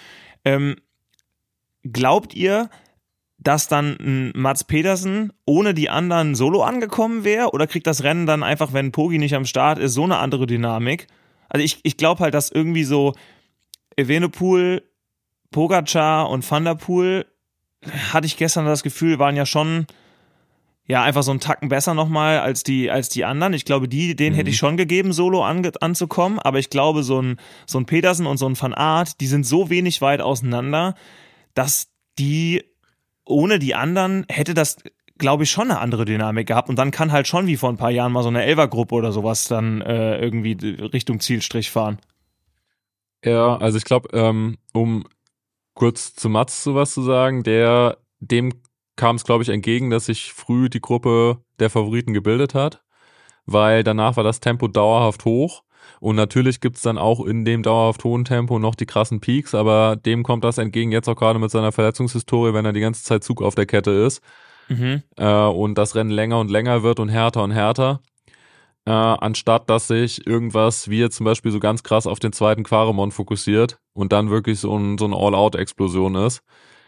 Glaubt ihr, dass dann ein Mads Pedersen ohne die anderen solo angekommen wäre? Oder kriegt das Rennen dann einfach, wenn Pogi nicht am Start ist, so eine andere Dynamik? Also ich glaube halt, dass irgendwie so Evenepoel, Pogacar und Van der Poel, hatte ich gestern das Gefühl, waren ja schon einfach so einen Tacken besser nochmal als die anderen. Ich glaube, denen hätte ich schon gegeben, solo anzukommen, aber ich glaube, so ein Pedersen und so ein Van Aert, die sind so wenig weit auseinander, dass die ohne die anderen hätte das, glaube ich, schon eine andere Dynamik gehabt. Und dann kann halt schon wie vor ein paar Jahren mal so eine Elfergruppe oder sowas dann irgendwie Richtung Zielstrich fahren. Ja, also ich glaube, um kurz zu Mats sowas zu sagen, dem kam es, glaube ich, entgegen, dass sich früh die Gruppe der Favoriten gebildet hat, weil danach war das Tempo dauerhaft hoch. Und natürlich gibt's dann auch in dem dauerhaft hohen Tempo noch die krassen Peaks, aber dem kommt das entgegen jetzt auch gerade mit seiner Verletzungshistorie, wenn er die ganze Zeit Zug auf der Kette ist und das Rennen länger und länger wird und härter, anstatt dass sich irgendwas wie jetzt zum Beispiel so ganz krass auf den zweiten Quaremont fokussiert und dann wirklich so eine All-Out-Explosion ist.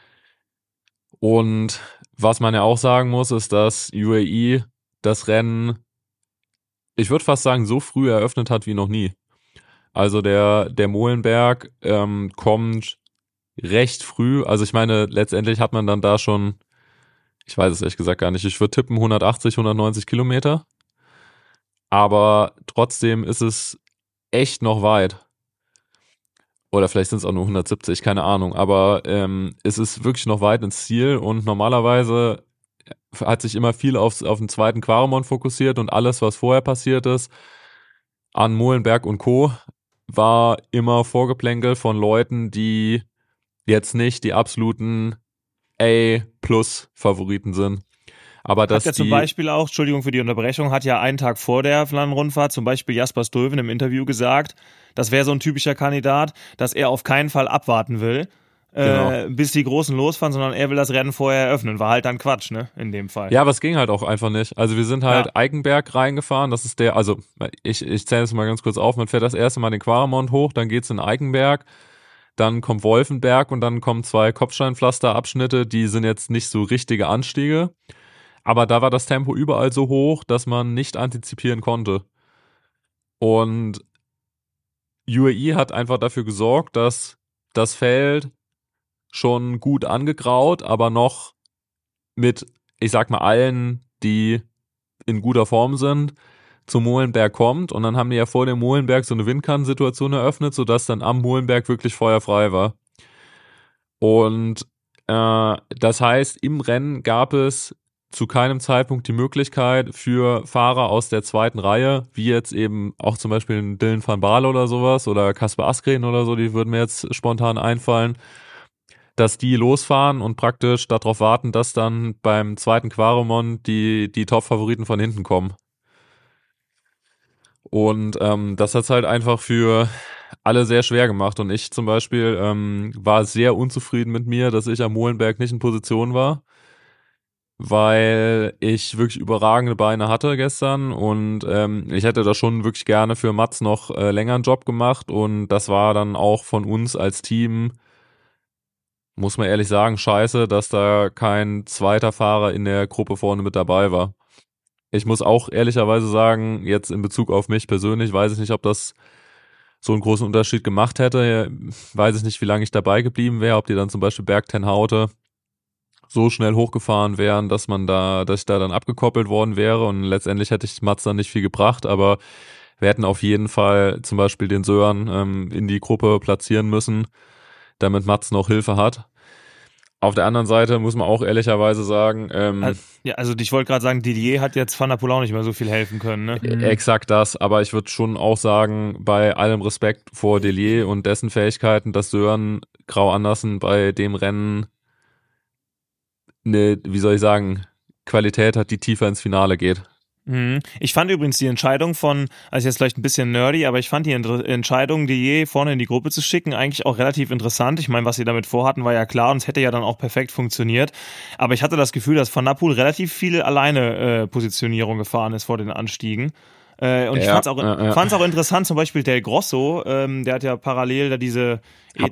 Und was man ja auch sagen muss, ist, dass UAE das Rennen, ich würde fast sagen, so früh eröffnet hat wie noch nie. Also der Molenberg kommt recht früh. Also ich meine, letztendlich hat man dann da schon, ich weiß es ehrlich gesagt gar nicht, ich würde tippen 180, 190 Kilometer. Aber trotzdem ist es echt noch weit. Oder vielleicht sind es auch nur 170, keine Ahnung. Aber es ist wirklich noch weit ins Ziel und normalerweise hat sich immer viel auf den zweiten Quaremont fokussiert und alles, was vorher passiert ist, an Molenberg und Co., war immer Vorgeplänkel von Leuten, die jetzt nicht die absoluten A-Plus-Favoriten sind. Aber dass hat ja zum Beispiel auch, Entschuldigung für die Unterbrechung, hat ja einen Tag vor der Flandern-Rundfahrt zum Beispiel Jasper Stuyven im Interview gesagt, das wäre so ein typischer Kandidat, dass er auf keinen Fall abwarten will, bis die Großen losfahren, sondern er will das Rennen vorher eröffnen. War halt dann Quatsch, ne, in dem Fall. Ja, aber es ging halt auch einfach nicht. Also wir sind halt Eikenberg reingefahren, das ist also ich zähle es mal ganz kurz auf, man fährt das erste Mal den Quaremont hoch, dann geht's in Eikenberg, dann kommt Wolfenberg und dann kommen 2 Kopfsteinpflasterabschnitte, die sind jetzt nicht so richtige Anstiege, aber da war das Tempo überall so hoch, dass man nicht antizipieren konnte. Und UAE hat einfach dafür gesorgt, dass das Feld schon gut angegraut, aber noch mit, ich sag mal, allen, die in guter Form sind, zum Molenberg kommt. Und dann haben die ja vor dem Molenberg so eine Windkantensituation eröffnet, sodass dann am Molenberg wirklich feuerfrei war. Und das heißt, im Rennen gab es zu keinem Zeitpunkt die Möglichkeit für Fahrer aus der zweiten Reihe, wie jetzt eben auch zum Beispiel ein Dylan van Baarle oder sowas oder Kasper Asgreen oder so, die würden mir jetzt spontan einfallen, dass die losfahren und praktisch darauf warten, dass dann beim zweiten Quaremont die Top-Favoriten von hinten kommen. Und das hat's halt einfach für alle sehr schwer gemacht. Und ich zum Beispiel war sehr unzufrieden mit mir, dass ich am Molenberg nicht in Position war, weil ich wirklich überragende Beine hatte gestern und ich hätte da schon wirklich gerne für Mats noch länger einen Job gemacht und das war dann auch von uns als Team, muss man ehrlich sagen, scheiße, dass da kein zweiter Fahrer in der Gruppe vorne mit dabei war. Ich muss auch ehrlicherweise sagen, jetzt in Bezug auf mich persönlich, weiß ich nicht, ob das so einen großen Unterschied gemacht hätte. Weiß ich nicht, wie lange ich dabei geblieben wäre, ob die dann zum Beispiel Berg Ten Houte so schnell hochgefahren wären, dass ich da dann abgekoppelt worden wäre und letztendlich hätte ich Mats dann nicht viel gebracht, aber wir hätten auf jeden Fall zum Beispiel den Sören in die Gruppe platzieren müssen, damit Mats noch Hilfe hat. Auf der anderen Seite muss man auch ehrlicherweise sagen, also ich wollte gerade sagen, Didier hat jetzt Van der Poel auch nicht mehr so viel helfen können, ne? Exakt das, aber ich würde schon auch sagen, bei allem Respekt vor Delier und dessen Fähigkeiten, dass Sören Grau Andersen bei dem Rennen eine, wie soll ich sagen, Qualität hat, die tiefer ins Finale geht. Ich fand übrigens die Entscheidung also jetzt vielleicht ein bisschen nerdy, aber ich fand die Entscheidung, die vorne in die Gruppe zu schicken, eigentlich auch relativ interessant. Ich meine, was sie damit vorhatten, war ja klar und es hätte ja dann auch perfekt funktioniert. Aber ich hatte das Gefühl, dass Van der Poel relativ viel alleine Positionierung gefahren ist vor den Anstiegen. Und ich fand's auch interessant, zum Beispiel Del Grosso, der hat ja parallel da diese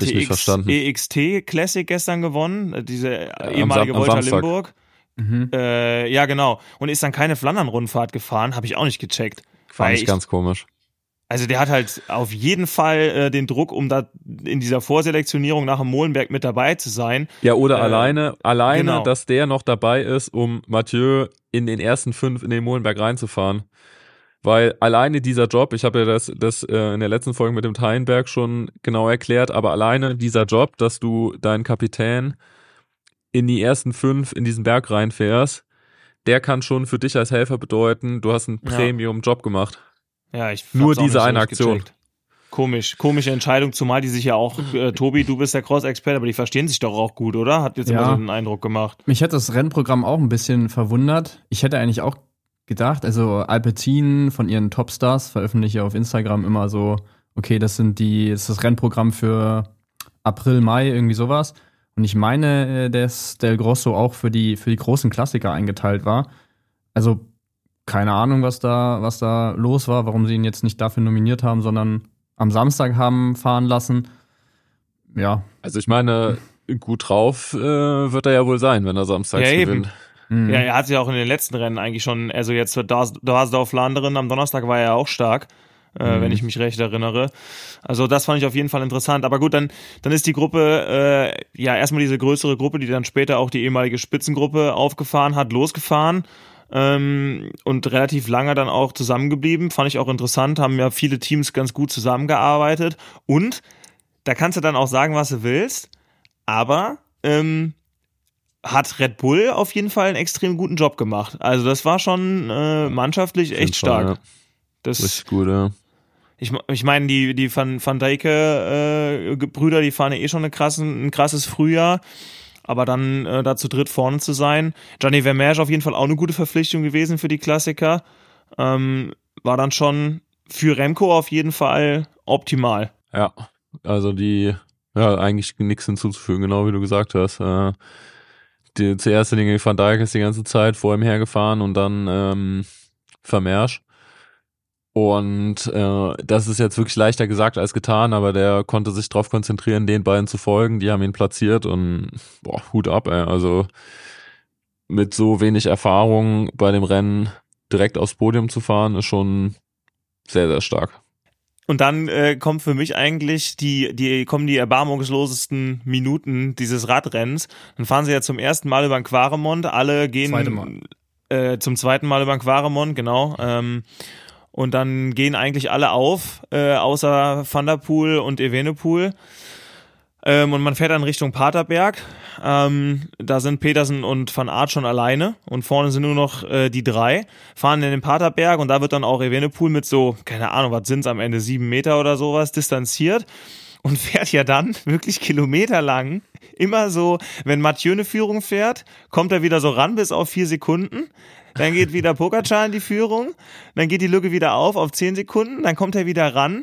EXT Classic gestern gewonnen, diese ehemalige Volta Limburg. Ja, genau. Und ist dann keine Flandern-Rundfahrt gefahren, habe ich auch nicht gecheckt. Fand ich ganz komisch. Also der hat halt auf jeden Fall den Druck, um da in dieser Vorselektionierung nach dem Molenberg mit dabei zu sein. Ja, oder alleine, genau. Dass der noch dabei ist, um Mathieu in den ersten 5 in den Molenberg reinzufahren. Weil alleine dieser Job, ich habe ja das in der letzten Folge mit dem Teilenberg schon genau erklärt, aber alleine dieser Job, dass du deinen Kapitän in die ersten 5 in diesen Berg reinfährst, der kann schon für dich als Helfer bedeuten, du hast einen Premium-Job gemacht. Ja, ich nur diese eine Aktion. Komische Entscheidung, zumal die sich ja auch, Tobi, du bist der Cross-Experte, aber die verstehen sich doch auch gut, oder? Hat jetzt immer so einen Eindruck gemacht. Mich hat das Rennprogramm auch ein bisschen verwundert. Ich hätte eigentlich auch gedacht, also Alpecin von ihren Topstars veröffentliche auf Instagram immer so, okay, das ist das Rennprogramm für April, Mai, irgendwie sowas. Und ich meine, dass Del Grosso auch für die großen Klassiker eingeteilt war. Also keine Ahnung, was da los war, warum sie ihn jetzt nicht dafür nominiert haben, sondern am Samstag haben fahren lassen. Ja. Also ich meine, gut drauf wird er ja wohl sein, wenn er samstags gewinnt. Mhm. Ja, er hat sich auch in den letzten Rennen eigentlich schon, also jetzt Dwarsdorf-Flandern am Donnerstag war er ja auch stark, wenn ich mich recht erinnere. Also das fand ich auf jeden Fall interessant. Aber gut, dann ist die Gruppe, erstmal diese größere Gruppe, die dann später auch die ehemalige Spitzengruppe aufgefahren hat, losgefahren. Und relativ lange dann auch zusammengeblieben. Fand ich auch interessant, haben ja viele Teams ganz gut zusammengearbeitet. Und da kannst du dann auch sagen, was du willst, aber hat Red Bull auf jeden Fall einen extrem guten Job gemacht. Also das war schon mannschaftlich echt stark. Fall, ja. Das richtig gut, ja. Ich meine, die Van Dijke Brüder, die fahren ja eh schon ein krasses Frühjahr. Aber dann da zu dritt vorne zu sein. Gianni Vermeersch auf jeden Fall auch eine gute Verpflichtung gewesen für die Klassiker. War dann schon für Remco auf jeden Fall optimal. Ja, also eigentlich nichts hinzuzufügen, genau wie du gesagt hast. Zuerst den Van Dijk ist die ganze Zeit vor ihm hergefahren und dann Vermeersch. Und das ist jetzt wirklich leichter gesagt als getan, aber der konnte sich darauf konzentrieren, den beiden zu folgen. Die haben ihn platziert und Hut ab, ey. Also mit so wenig Erfahrung bei dem Rennen direkt aufs Podium zu fahren, ist schon sehr, sehr stark. Und dann kommt für mich eigentlich kommen die erbarmungslosesten Minuten dieses Radrennens. Dann fahren sie ja zum ersten Mal über den Quaremont. Alle gehen zum zweiten Mal über den Quaremont, genau. Und dann gehen eigentlich alle auf, außer Van der Poel und Evenepoel. Und man fährt dann Richtung Paterberg. Da sind Petersen und Van Aert schon alleine. Und vorne sind nur noch die 3. Fahren in den Paterberg und da wird dann auch Evenepoel mit so, keine Ahnung, was sind es am Ende, 7 Meter oder sowas, distanziert. Und fährt ja dann wirklich kilometerlang immer so, wenn Mathieu eine Führung fährt, kommt er wieder so ran bis auf 4 Sekunden. Dann geht wieder Pogačar in die Führung, dann geht die Lücke wieder auf 10 Sekunden, dann kommt er wieder ran.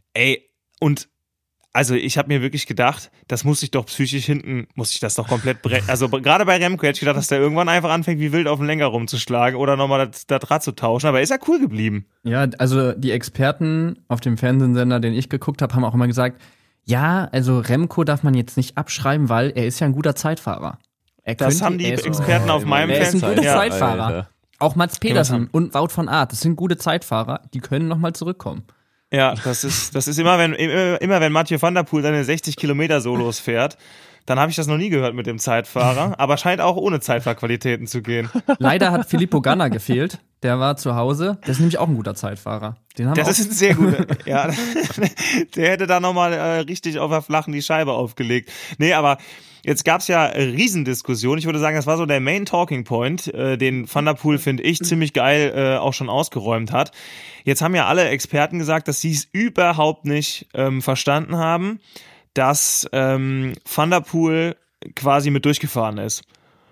Und also ich habe mir wirklich gedacht, das muss ich doch psychisch muss ich das doch komplett brechen. Also gerade bei Remco hätte ich gedacht, dass der irgendwann einfach anfängt, wie wild auf den Lenker rumzuschlagen oder nochmal das Rad zu tauschen, aber ist ja cool geblieben. Ja, also die Experten auf dem Fernsehsender, den ich geguckt habe, haben auch immer gesagt, ja, also Remco darf man jetzt nicht abschreiben, weil er ist ja ein guter Zeitfahrer. Das haben die Experten auf meinem Fernsehen. Er ist ein guter Zeitfahrer. Alter. Auch Mats Pedersen und Wout van Aert, das sind gute Zeitfahrer, die können nochmal zurückkommen. Ja, das ist immer, wenn Mathieu van der Poel seine 60 Kilometer Solos fährt, dann habe ich das noch nie gehört mit dem Zeitfahrer, aber scheint auch ohne Zeitfahrqualitäten zu gehen. Leider hat Filippo Ganna gefehlt, der war zu Hause, der ist nämlich auch ein guter Zeitfahrer. Das ist ein sehr guter, ja, der hätte da nochmal richtig auf der Flachen die Scheibe aufgelegt. Nee, aber jetzt gab's ja Riesendiskussionen. Ich würde sagen, das war so der Main Talking Point, den Van der Poel, finde ich, ziemlich geil auch schon ausgeräumt hat. Jetzt haben ja alle Experten gesagt, dass sie es überhaupt nicht verstanden haben, dass Van der Poel quasi mit durchgefahren ist.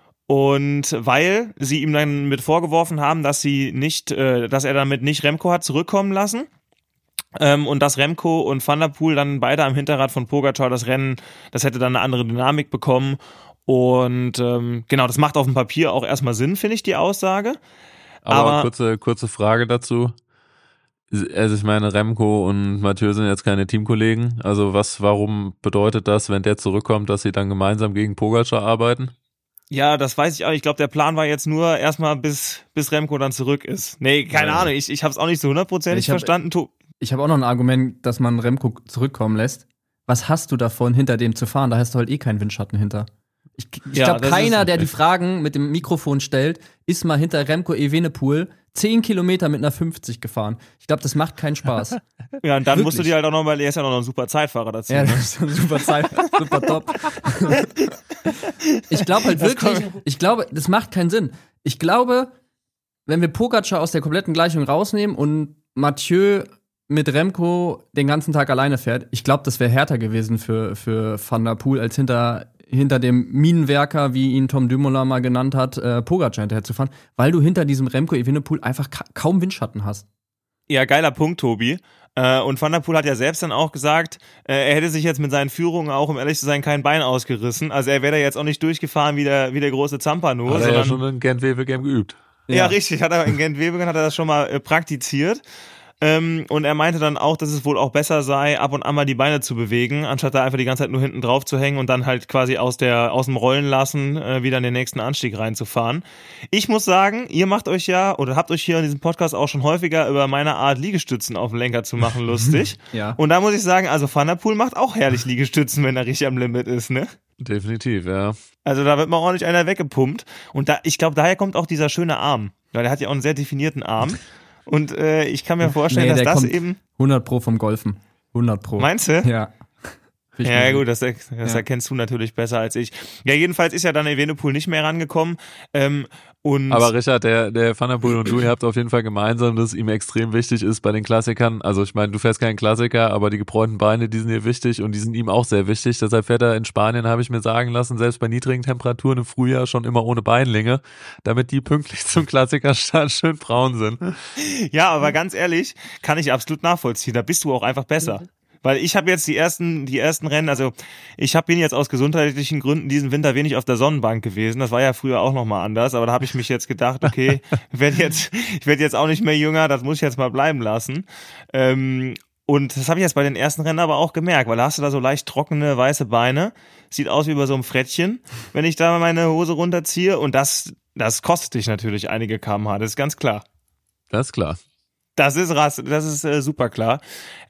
Und weil sie ihm dann mit vorgeworfen haben, dass er damit nicht Remco hat zurückkommen lassen. Und dass Remco und Van der Poel dann beide am Hinterrad von Pogačar das Rennen, das hätte dann eine andere Dynamik bekommen. Und genau, das macht auf dem Papier auch erstmal Sinn, finde ich, die Aussage. Aber kurze Frage dazu. Also ich meine, Remco und Mathieu sind jetzt keine Teamkollegen. Also warum bedeutet das, wenn der zurückkommt, dass sie dann gemeinsam gegen Pogačar arbeiten? Ja, das weiß ich auch nicht. Ich glaube, der Plan war jetzt nur erstmal bis Remco dann zurück ist. Nee, keine Ahnung. Ich habe es auch nicht so hundertprozentig verstanden. Ich habe auch noch ein Argument, dass man Remco zurückkommen lässt. Was hast du davon, hinter dem zu fahren? Da hast du halt eh keinen Windschatten hinter. Ich glaube, keiner, der die Fragen mit dem Mikrofon stellt, ist mal hinter Remco Evenepoel 10 Kilometer mit einer 50 gefahren. Ich glaube, das macht keinen Spaß. Ja, und dann musst du dir halt auch noch, weil er ist ja noch ein super Zeitfahrer dazu. Ja, das ist ein super Zeitfahrer, super top. Ich glaube halt wirklich, das macht keinen Sinn. Ich glaube, wenn wir Pogačar aus der kompletten Gleichung rausnehmen und Mathieu mit Remco den ganzen Tag alleine fährt, ich glaube, das wäre härter gewesen für Van der Poel, als hinter dem Minenwerker, wie ihn Tom Dumoulin mal genannt hat, Pogačar hinterher zu fahren, weil du hinter diesem Remco Evenepoel einfach kaum Windschatten hast. Ja, geiler Punkt, Tobi. Und Van der Poel hat ja selbst dann auch gesagt, er hätte sich jetzt mit seinen Führungen auch, um ehrlich zu sein, kein Bein ausgerissen. Also er wäre da jetzt auch nicht durchgefahren wie der große Zampano. Hat er ja schon in Gent-Wevelgem geübt. Ja, richtig. In Gent-Wevelgem hat er das schon mal praktiziert. Und er meinte dann auch, dass es wohl auch besser sei, ab und an mal die Beine zu bewegen, anstatt da einfach die ganze Zeit nur hinten drauf zu hängen und dann halt quasi aus dem Rollen lassen, wieder in den nächsten Anstieg reinzufahren. Ich muss sagen, ihr macht euch ja, oder habt euch hier in diesem Podcast auch schon häufiger über meine Art, Liegestützen auf dem Lenker zu machen, lustig. Ja. Und da muss ich sagen, also Van der Poel macht auch herrlich Liegestützen, wenn er richtig am Limit ist, ne? Definitiv, ja. Also da wird mal ordentlich einer weggepumpt. Und ich glaube, daher kommt auch dieser schöne Arm. Weil der hat ja auch einen sehr definierten Arm. Und ich kann mir vorstellen, dass das eben 100 Pro vom Golfen. 100 Pro. Meinst du? Ja. Ja gut, das erkennst du natürlich besser als ich. Ja, jedenfalls ist ja dann Evenepoel nicht mehr rangekommen. Aber Richard, der Van der Poel und du, ihr habt auf jeden Fall gemeinsam, dass es ihm extrem wichtig ist bei den Klassikern. Also ich meine, du fährst keinen Klassiker, aber die gebräunten Beine, die sind dir wichtig und die sind ihm auch sehr wichtig. Deshalb fährt er in Spanien, habe ich mir sagen lassen, selbst bei niedrigen Temperaturen im Frühjahr schon immer ohne Beinlinge, damit die pünktlich zum Klassikerstart schön braun sind. Ja, aber ganz ehrlich, kann ich absolut nachvollziehen. Da bist du auch einfach besser. Weil ich habe jetzt die ersten Rennen, also bin jetzt aus gesundheitlichen Gründen diesen Winter wenig auf der Sonnenbank gewesen. Das war ja früher auch nochmal anders, aber da habe ich mich jetzt gedacht, okay, ich werd jetzt auch nicht mehr jünger, das muss ich jetzt mal bleiben lassen. Und das habe ich jetzt bei den ersten Rennen aber auch gemerkt, weil da hast du da so leicht trockene, weiße Beine. Sieht aus wie bei so einem Frettchen, wenn ich da meine Hose runterziehe. Und das kostet dich natürlich einige km/h, das ist ganz klar. Das ist klar. Das ist super klar.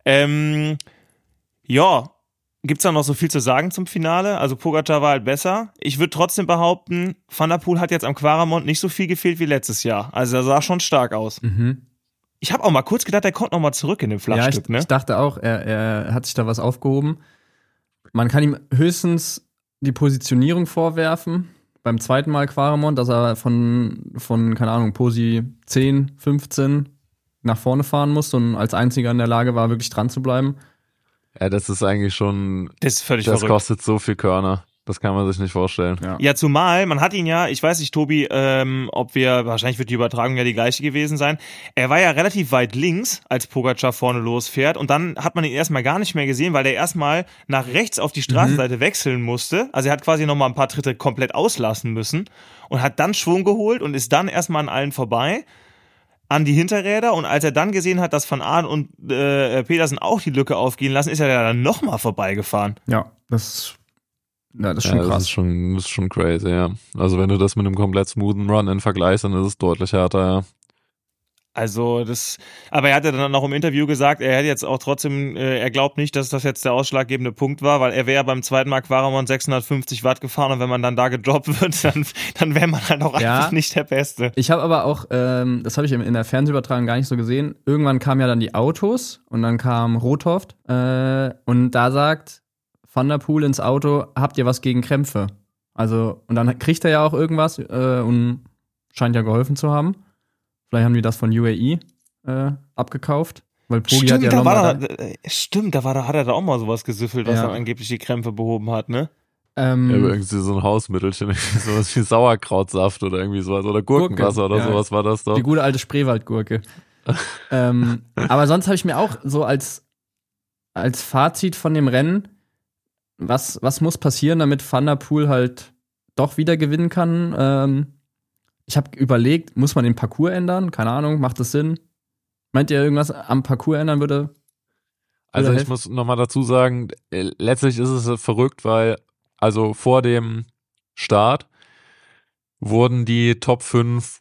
Ja, gibt's da noch so viel zu sagen zum Finale? Also Pogačar war halt besser. Ich würde trotzdem behaupten, Van der Poel hat jetzt am Quaremont nicht so viel gefehlt wie letztes Jahr. Also er sah schon stark aus. Mhm. Ich habe auch mal kurz gedacht, er kommt noch mal zurück in dem Flachstück. Ja, ich dachte auch, er hat sich da was aufgehoben. Man kann ihm höchstens die Positionierung vorwerfen. Beim zweiten Mal Quaremont, dass er von keine Ahnung, Posi 10, 15 nach vorne fahren musste und als einziger in der Lage war, wirklich dran zu bleiben. Ja, das ist eigentlich schon, das ist völlig das verrückt. Kostet so viel Körner. Das kann man sich nicht vorstellen. Ja, zumal, man hat ihn ja, ich weiß nicht, Tobi, wahrscheinlich wird die Übertragung ja die gleiche gewesen sein. Er war ja relativ weit links, als Pogačar vorne losfährt und dann hat man ihn erstmal gar nicht mehr gesehen, weil der erstmal nach rechts auf die Straßenseite wechseln musste. Also er hat quasi nochmal ein paar Tritte komplett auslassen müssen und hat dann Schwung geholt und ist dann erstmal an allen vorbei. An die Hinterräder und als er dann gesehen hat, dass Van Aert und Pedersen auch die Lücke aufgehen lassen, ist er dann nochmal vorbeigefahren. Ja, das ist schon krass. Das ist schon crazy, ja. Also wenn du das mit einem komplett smoothen Run vergleichst, dann ist es deutlich härter, ja. Also aber er hatte dann auch im Interview gesagt, er hätte jetzt auch trotzdem, er glaubt nicht, dass das jetzt der ausschlaggebende Punkt war, weil er wäre ja beim zweiten Mal Quaremont 650 Watt gefahren und wenn man dann da gedroppt wird, dann wäre man halt auch einfach nicht der Beste. Ich habe aber auch, das habe ich in der Fernsehübertragung gar nicht so gesehen, irgendwann kamen ja dann die Autos und dann kam Rothoft und da sagt Van der Poel ins Auto, habt ihr was gegen Krämpfe? Also, und dann kriegt er ja auch irgendwas und scheint ja geholfen zu haben. Vielleicht haben die das von UAE abgekauft. Weil Pogi hat ja hat er da auch mal sowas gesüffelt, was dann angeblich die Krämpfe behoben hat, ne? Ja, irgendwie so ein Hausmittelchen, sowas wie Sauerkrautsaft oder irgendwie sowas. Oder Gurkenwasser oder sowas war das doch. Die gute alte Spreewaldgurke. Aber sonst habe ich mir auch so als Fazit von dem Rennen, was muss passieren, damit Van der Poel halt doch wieder gewinnen kann? Ich habe überlegt, muss man den Parcours ändern? Keine Ahnung, macht das Sinn? Meint ihr, irgendwas am Parcours ändern würde? Also ich helfen? muss nochmal dazu sagen, letztlich ist es verrückt, weil also vor dem Start wurden die Top 5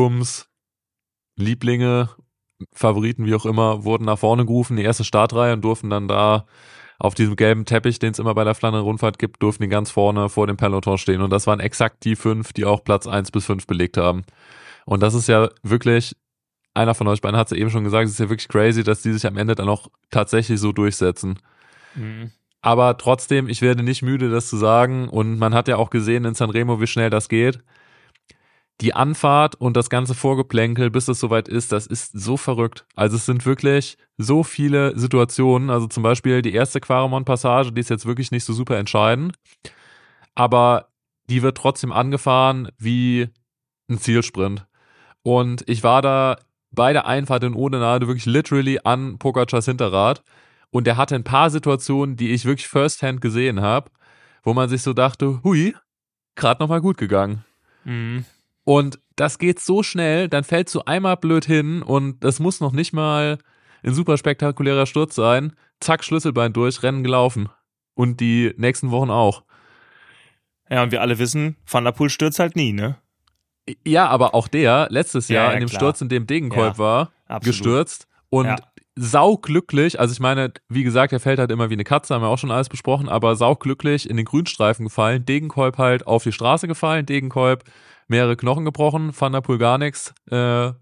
Publikumslieblinge, Favoriten, wie auch immer, wurden nach vorne gerufen, die erste Startreihe und durften dann da auf diesem gelben Teppich, den es immer bei der Flandern-Rundfahrt gibt, durften die ganz vorne vor dem Peloton stehen. Und das waren exakt die 5, die auch Platz 1 bis 5 belegt haben. Und das ist ja wirklich, einer von euch beiden hat es ja eben schon gesagt, es ist ja wirklich crazy, dass die sich am Ende dann auch tatsächlich so durchsetzen. Mhm. Aber trotzdem, ich werde nicht müde, das zu sagen. Und man hat ja auch gesehen in Sanremo, wie schnell das geht. Die Anfahrt und das ganze Vorgeplänkel, bis es soweit ist, das ist so verrückt. Also es sind wirklich so viele Situationen. Also zum Beispiel die erste Quaremont-Passage, die ist jetzt wirklich nicht so super entscheidend. Aber die wird trotzdem angefahren wie ein Zielsprint. Und ich war da bei der Einfahrt in Oudenaarde wirklich literally an Pogacars Hinterrad. Und der hatte ein paar Situationen, die ich wirklich firsthand gesehen habe, wo man sich so dachte, hui, gerade nochmal gut gegangen. Mhm. Und das geht so schnell, dann fällst du einmal blöd hin und das muss noch nicht mal ein super spektakulärer Sturz sein. Zack, Schlüsselbein durch, Rennen gelaufen. Und die nächsten Wochen auch. Ja, und wir alle wissen, Van der Poel stürzt halt nie, ne? Ja, aber auch der letztes Jahr Ja, in dem klar. Sturz, in dem Degenkolb war, absolut. gestürzt und Ja. sauglücklich, also ich meine, wie gesagt, der fällt halt immer wie eine Katze, haben wir auch schon alles besprochen, aber sauglücklich in den Grünstreifen gefallen, Degenkolb halt auf die Straße gefallen, Degenkolb mehrere Knochen gebrochen, Van der Poel gar nichts, am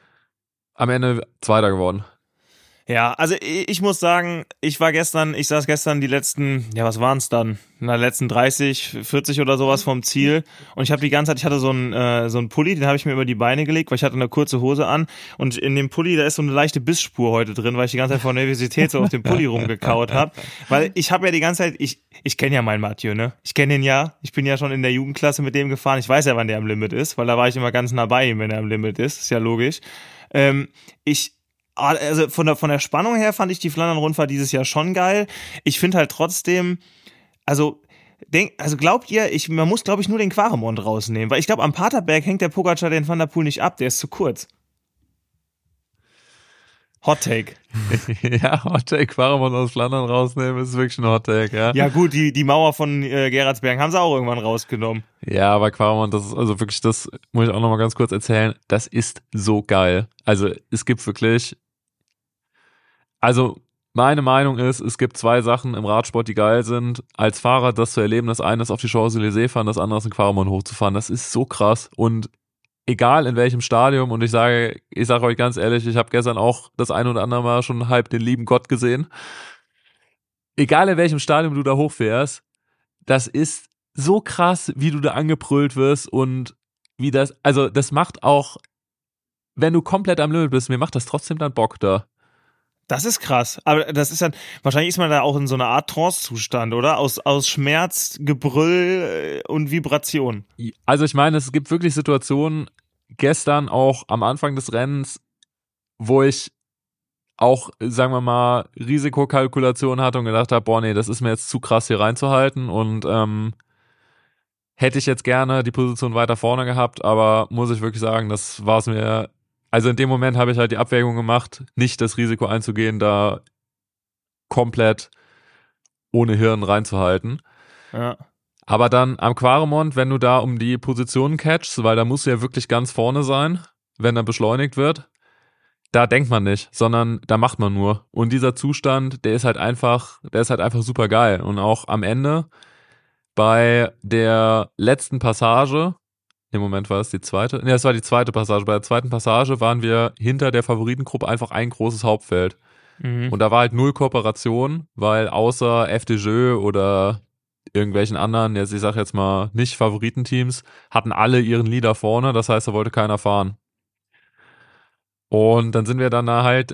Ende Zweiter geworden. Ja, also ich muss sagen, ich saß gestern die letzten, ja, was waren es dann? Na, letzten 30, 40 oder sowas vom Ziel. Und ich habe die ganze Zeit, ich hatte so einen Pulli, den habe ich mir über die Beine gelegt, weil ich hatte eine kurze Hose an. Und in dem Pulli, da ist so eine leichte Bissspur heute drin, weil ich die ganze Zeit vor der Universität so auf dem Pulli rumgekaut habe. Weil ich habe ja die ganze Zeit, ich kenne ja meinen Mathieu, ne? Ich kenne ihn ja. Ich bin ja schon in der Jugendklasse mit dem gefahren. Ich weiß ja, wann der am Limit ist, weil da war ich immer ganz nah bei ihm, wenn er am Limit ist. Ist ja logisch. Also von der Spannung her fand ich die Flandern-Rundfahrt dieses Jahr schon geil. Ich finde halt trotzdem, also glaubt ihr, man muss, glaube ich, nur den Quaremont rausnehmen, weil ich glaube, am Paterberg hängt der Pogacar den Van der Poel nicht ab, der ist zu kurz. Hot Take. Ja, Hot Take, Quaremont aus Flandern rausnehmen, ist wirklich ein Hot Take, ja. Ja gut, die Mauer von Gerardsberg haben sie auch irgendwann rausgenommen. Ja, aber Quaremont, das ist also wirklich, das muss ich auch nochmal ganz kurz erzählen, das ist so geil. Also es gibt wirklich, also meine Meinung ist, es gibt 2 Sachen im Radsport, die geil sind. Als Fahrer das zu erleben, das eine ist auf die Champs-Élysées fahren, das andere ist in Quaremont hochzufahren. Das ist so krass und egal in welchem Stadium, und ich sage euch ganz ehrlich, ich habe gestern auch das ein oder andere Mal schon halb den lieben Gott gesehen. Egal in welchem Stadium du da hochfährst, das ist so krass, wie du da angebrüllt wirst und wie das, also das macht auch, wenn du komplett am Limit bist, mir macht das trotzdem dann Bock da. Das ist krass. Aber das ist dann, wahrscheinlich ist man da auch in so einer Art Trance-Zustand, oder? Aus Schmerz, Gebrüll und Vibration. Also ich meine, es gibt wirklich Situationen, gestern auch am Anfang des Rennens, wo ich auch, sagen wir mal, Risikokalkulation hatte und gedacht habe, boah nee, das ist mir jetzt zu krass hier reinzuhalten und hätte ich jetzt gerne die Position weiter vorne gehabt, aber muss ich wirklich sagen, das war es mir. Also in dem Moment habe ich halt die Abwägung gemacht, nicht das Risiko einzugehen, da komplett ohne Hirn reinzuhalten. Ja. Aber dann am Quaremont, wenn du da um die Positionen catchst, weil da musst du ja wirklich ganz vorne sein, wenn er beschleunigt wird, da denkt man nicht, sondern da macht man nur. Und dieser Zustand, der ist halt einfach super geil. Und auch am Ende bei der letzten Passage, im Moment war es die zweite, ne, es war die zweite Passage. Bei der zweiten Passage waren wir hinter der Favoritengruppe einfach ein großes Hauptfeld. Mhm. Und da war halt null Kooperation, weil außer FDJ oder irgendwelchen anderen, jetzt ich sag jetzt mal nicht Favoritenteams, hatten alle ihren Leader vorne, das heißt, da wollte keiner fahren. Und dann sind wir dann da halt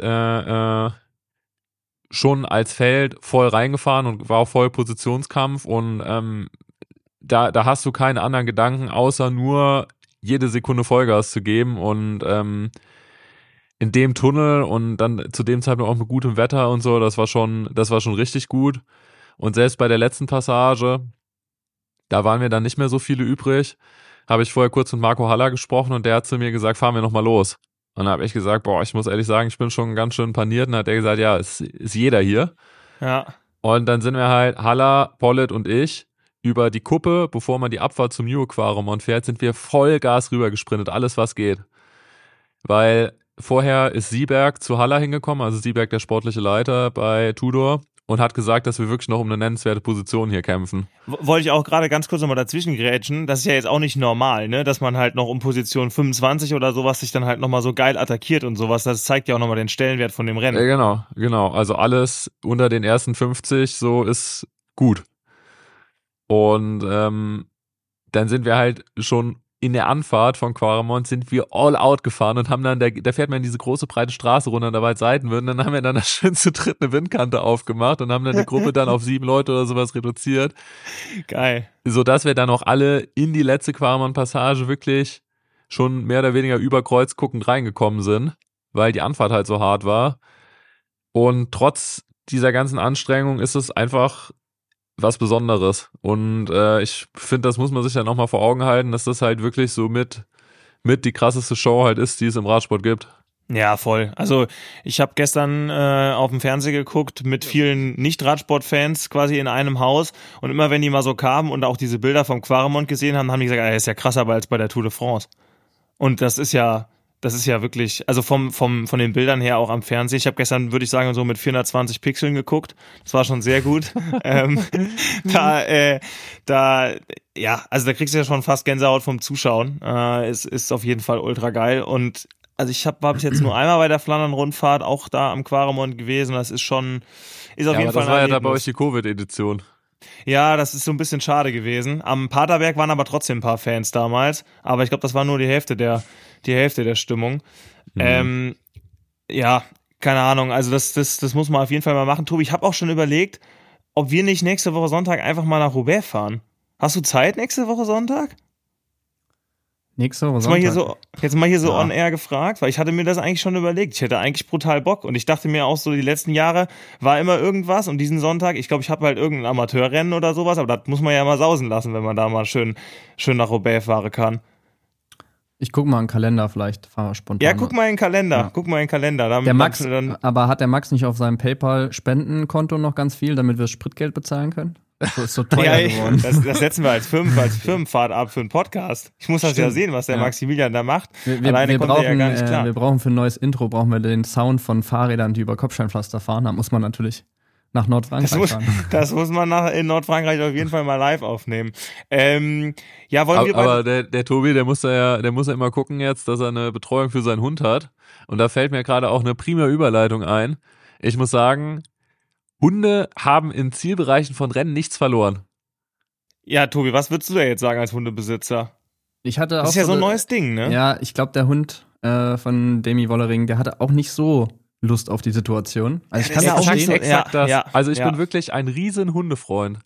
schon als Feld voll reingefahren und war auch voll Positionskampf und da hast du keine anderen Gedanken, außer nur jede Sekunde Vollgas zu geben und in dem Tunnel und dann zu dem Zeitpunkt auch mit gutem Wetter und so, das war schon richtig gut. Und selbst bei der letzten Passage, da waren wir dann nicht mehr so viele übrig, habe ich vorher kurz mit Marco Haller gesprochen und der hat zu mir gesagt, fahren wir nochmal los. Und dann habe ich gesagt, boah, ich muss ehrlich sagen, ich bin schon ganz schön paniert. Und dann hat er gesagt, ja, ist jeder hier. Ja. Und dann sind wir halt, Halla, Pollitt und ich, über die Kuppe, bevor man die Abfahrt zum New Aquarium fährt, sind wir Vollgas rüber gesprintet, alles was geht. Weil vorher ist Sieberg zu Halla hingekommen, also Sieberg der sportliche Leiter bei Tudor, und hat gesagt, dass wir wirklich noch um eine nennenswerte Position hier kämpfen. Wollte ich auch gerade ganz kurz nochmal dazwischen grätschen. Das ist ja jetzt auch nicht normal, ne? Dass man halt noch um Position 25 oder sowas sich dann halt nochmal so geil attackiert und sowas. Das zeigt ja auch nochmal den Stellenwert von dem Rennen. Genau. Also alles unter den ersten 50 so ist gut. Und dann sind wir halt schon in der Anfahrt von Quaremont sind wir all out gefahren und haben dann, da fährt man in diese große breite Straße runter und da war halt Seitenwind, dann haben wir dann das schön zu dritt eine Windkante aufgemacht und haben dann die Gruppe dann auf 7 Leute oder sowas reduziert. Geil. Sodass wir dann auch alle in die letzte Quaremont-Passage wirklich schon mehr oder weniger über Kreuz guckend reingekommen sind, weil die Anfahrt halt so hart war. Und trotz dieser ganzen Anstrengung ist es einfach was Besonderes. Und ich finde, das muss man sich ja nochmal vor Augen halten, dass das halt wirklich so mit die krasseste Show halt ist, die es im Radsport gibt. Ja, voll. Also ich habe gestern auf dem Fernseher geguckt mit vielen Nicht-Radsport-Fans quasi in einem Haus und immer wenn die mal so kamen und auch diese Bilder vom Quaremont gesehen haben, haben die gesagt, er ist ja krasser als bei der Tour de France. Und das ist ja wirklich, also von den Bildern her auch am Fernsehen. Ich habe gestern, würde ich sagen, so mit 420 Pixeln geguckt. Das war schon sehr gut. Also da kriegst du ja schon fast Gänsehaut vom Zuschauen. Es ist auf jeden Fall ultra geil. Und also ich war bis jetzt nur einmal bei der Flandern-Rundfahrt, auch da am Quaremont gewesen. Das ist auf jeden Fall. Das war ja da bei euch die Covid-Edition. Ja, das ist so ein bisschen schade gewesen. Am Paterberg waren aber trotzdem ein paar Fans damals. Aber ich glaube, das war nur die Hälfte der Stimmung. Ja, keine Ahnung. Also das muss man auf jeden Fall mal machen. Tobi, ich habe auch schon überlegt, ob wir nicht nächste Woche Sonntag einfach mal nach Roubaix fahren. Hast du Zeit nächste Woche Sonntag? Nächste Woche Sonntag? Jetzt mal hier so on air gefragt, weil ich hatte mir das eigentlich schon überlegt. Ich hätte eigentlich brutal Bock und ich dachte mir auch so, die letzten Jahre war immer irgendwas und diesen Sonntag, ich glaube, ich habe halt irgendein Amateurrennen oder sowas, aber das muss man ja mal sausen lassen, wenn man da mal schön nach Roubaix fahren kann. Ich guck mal in den Kalender, vielleicht fahren wir spontan. Ja, guck mal in den Kalender. Ja. Guck mal in den Kalender. Der Max, aber hat der Max nicht auf seinem PayPal-Spendenkonto noch ganz viel, damit wir das Spritgeld bezahlen können? So ist so teuer geworden. Das setzen wir als Firmenfahrt ab für einen Podcast. Ich muss das ja sehen, was der Maximilian da macht. Wir brauchen für ein neues Intro, brauchen wir den Sound von Fahrrädern, die über Kopfsteinpflaster fahren. Da muss man natürlich nach Nordfrankreich fahren. Das muss man in Nordfrankreich auf jeden Fall mal live aufnehmen. Aber der Tobi, der muss ja immer gucken jetzt, dass er eine Betreuung für seinen Hund hat. Und da fällt mir gerade auch eine prima Überleitung ein. Ich muss sagen, Hunde haben in Zielbereichen von Rennen nichts verloren. Ja, Tobi, was würdest du da jetzt sagen als Hundebesitzer? Das ist ja so ein neues Ding, ne? Ja, ich glaube, der Hund von Demi Wollering, der hatte auch nicht so Lust auf die Situation. Also ich kann ja das auch verstehen. exakt das. Ja, also ich bin wirklich ein riesen Hundefreund.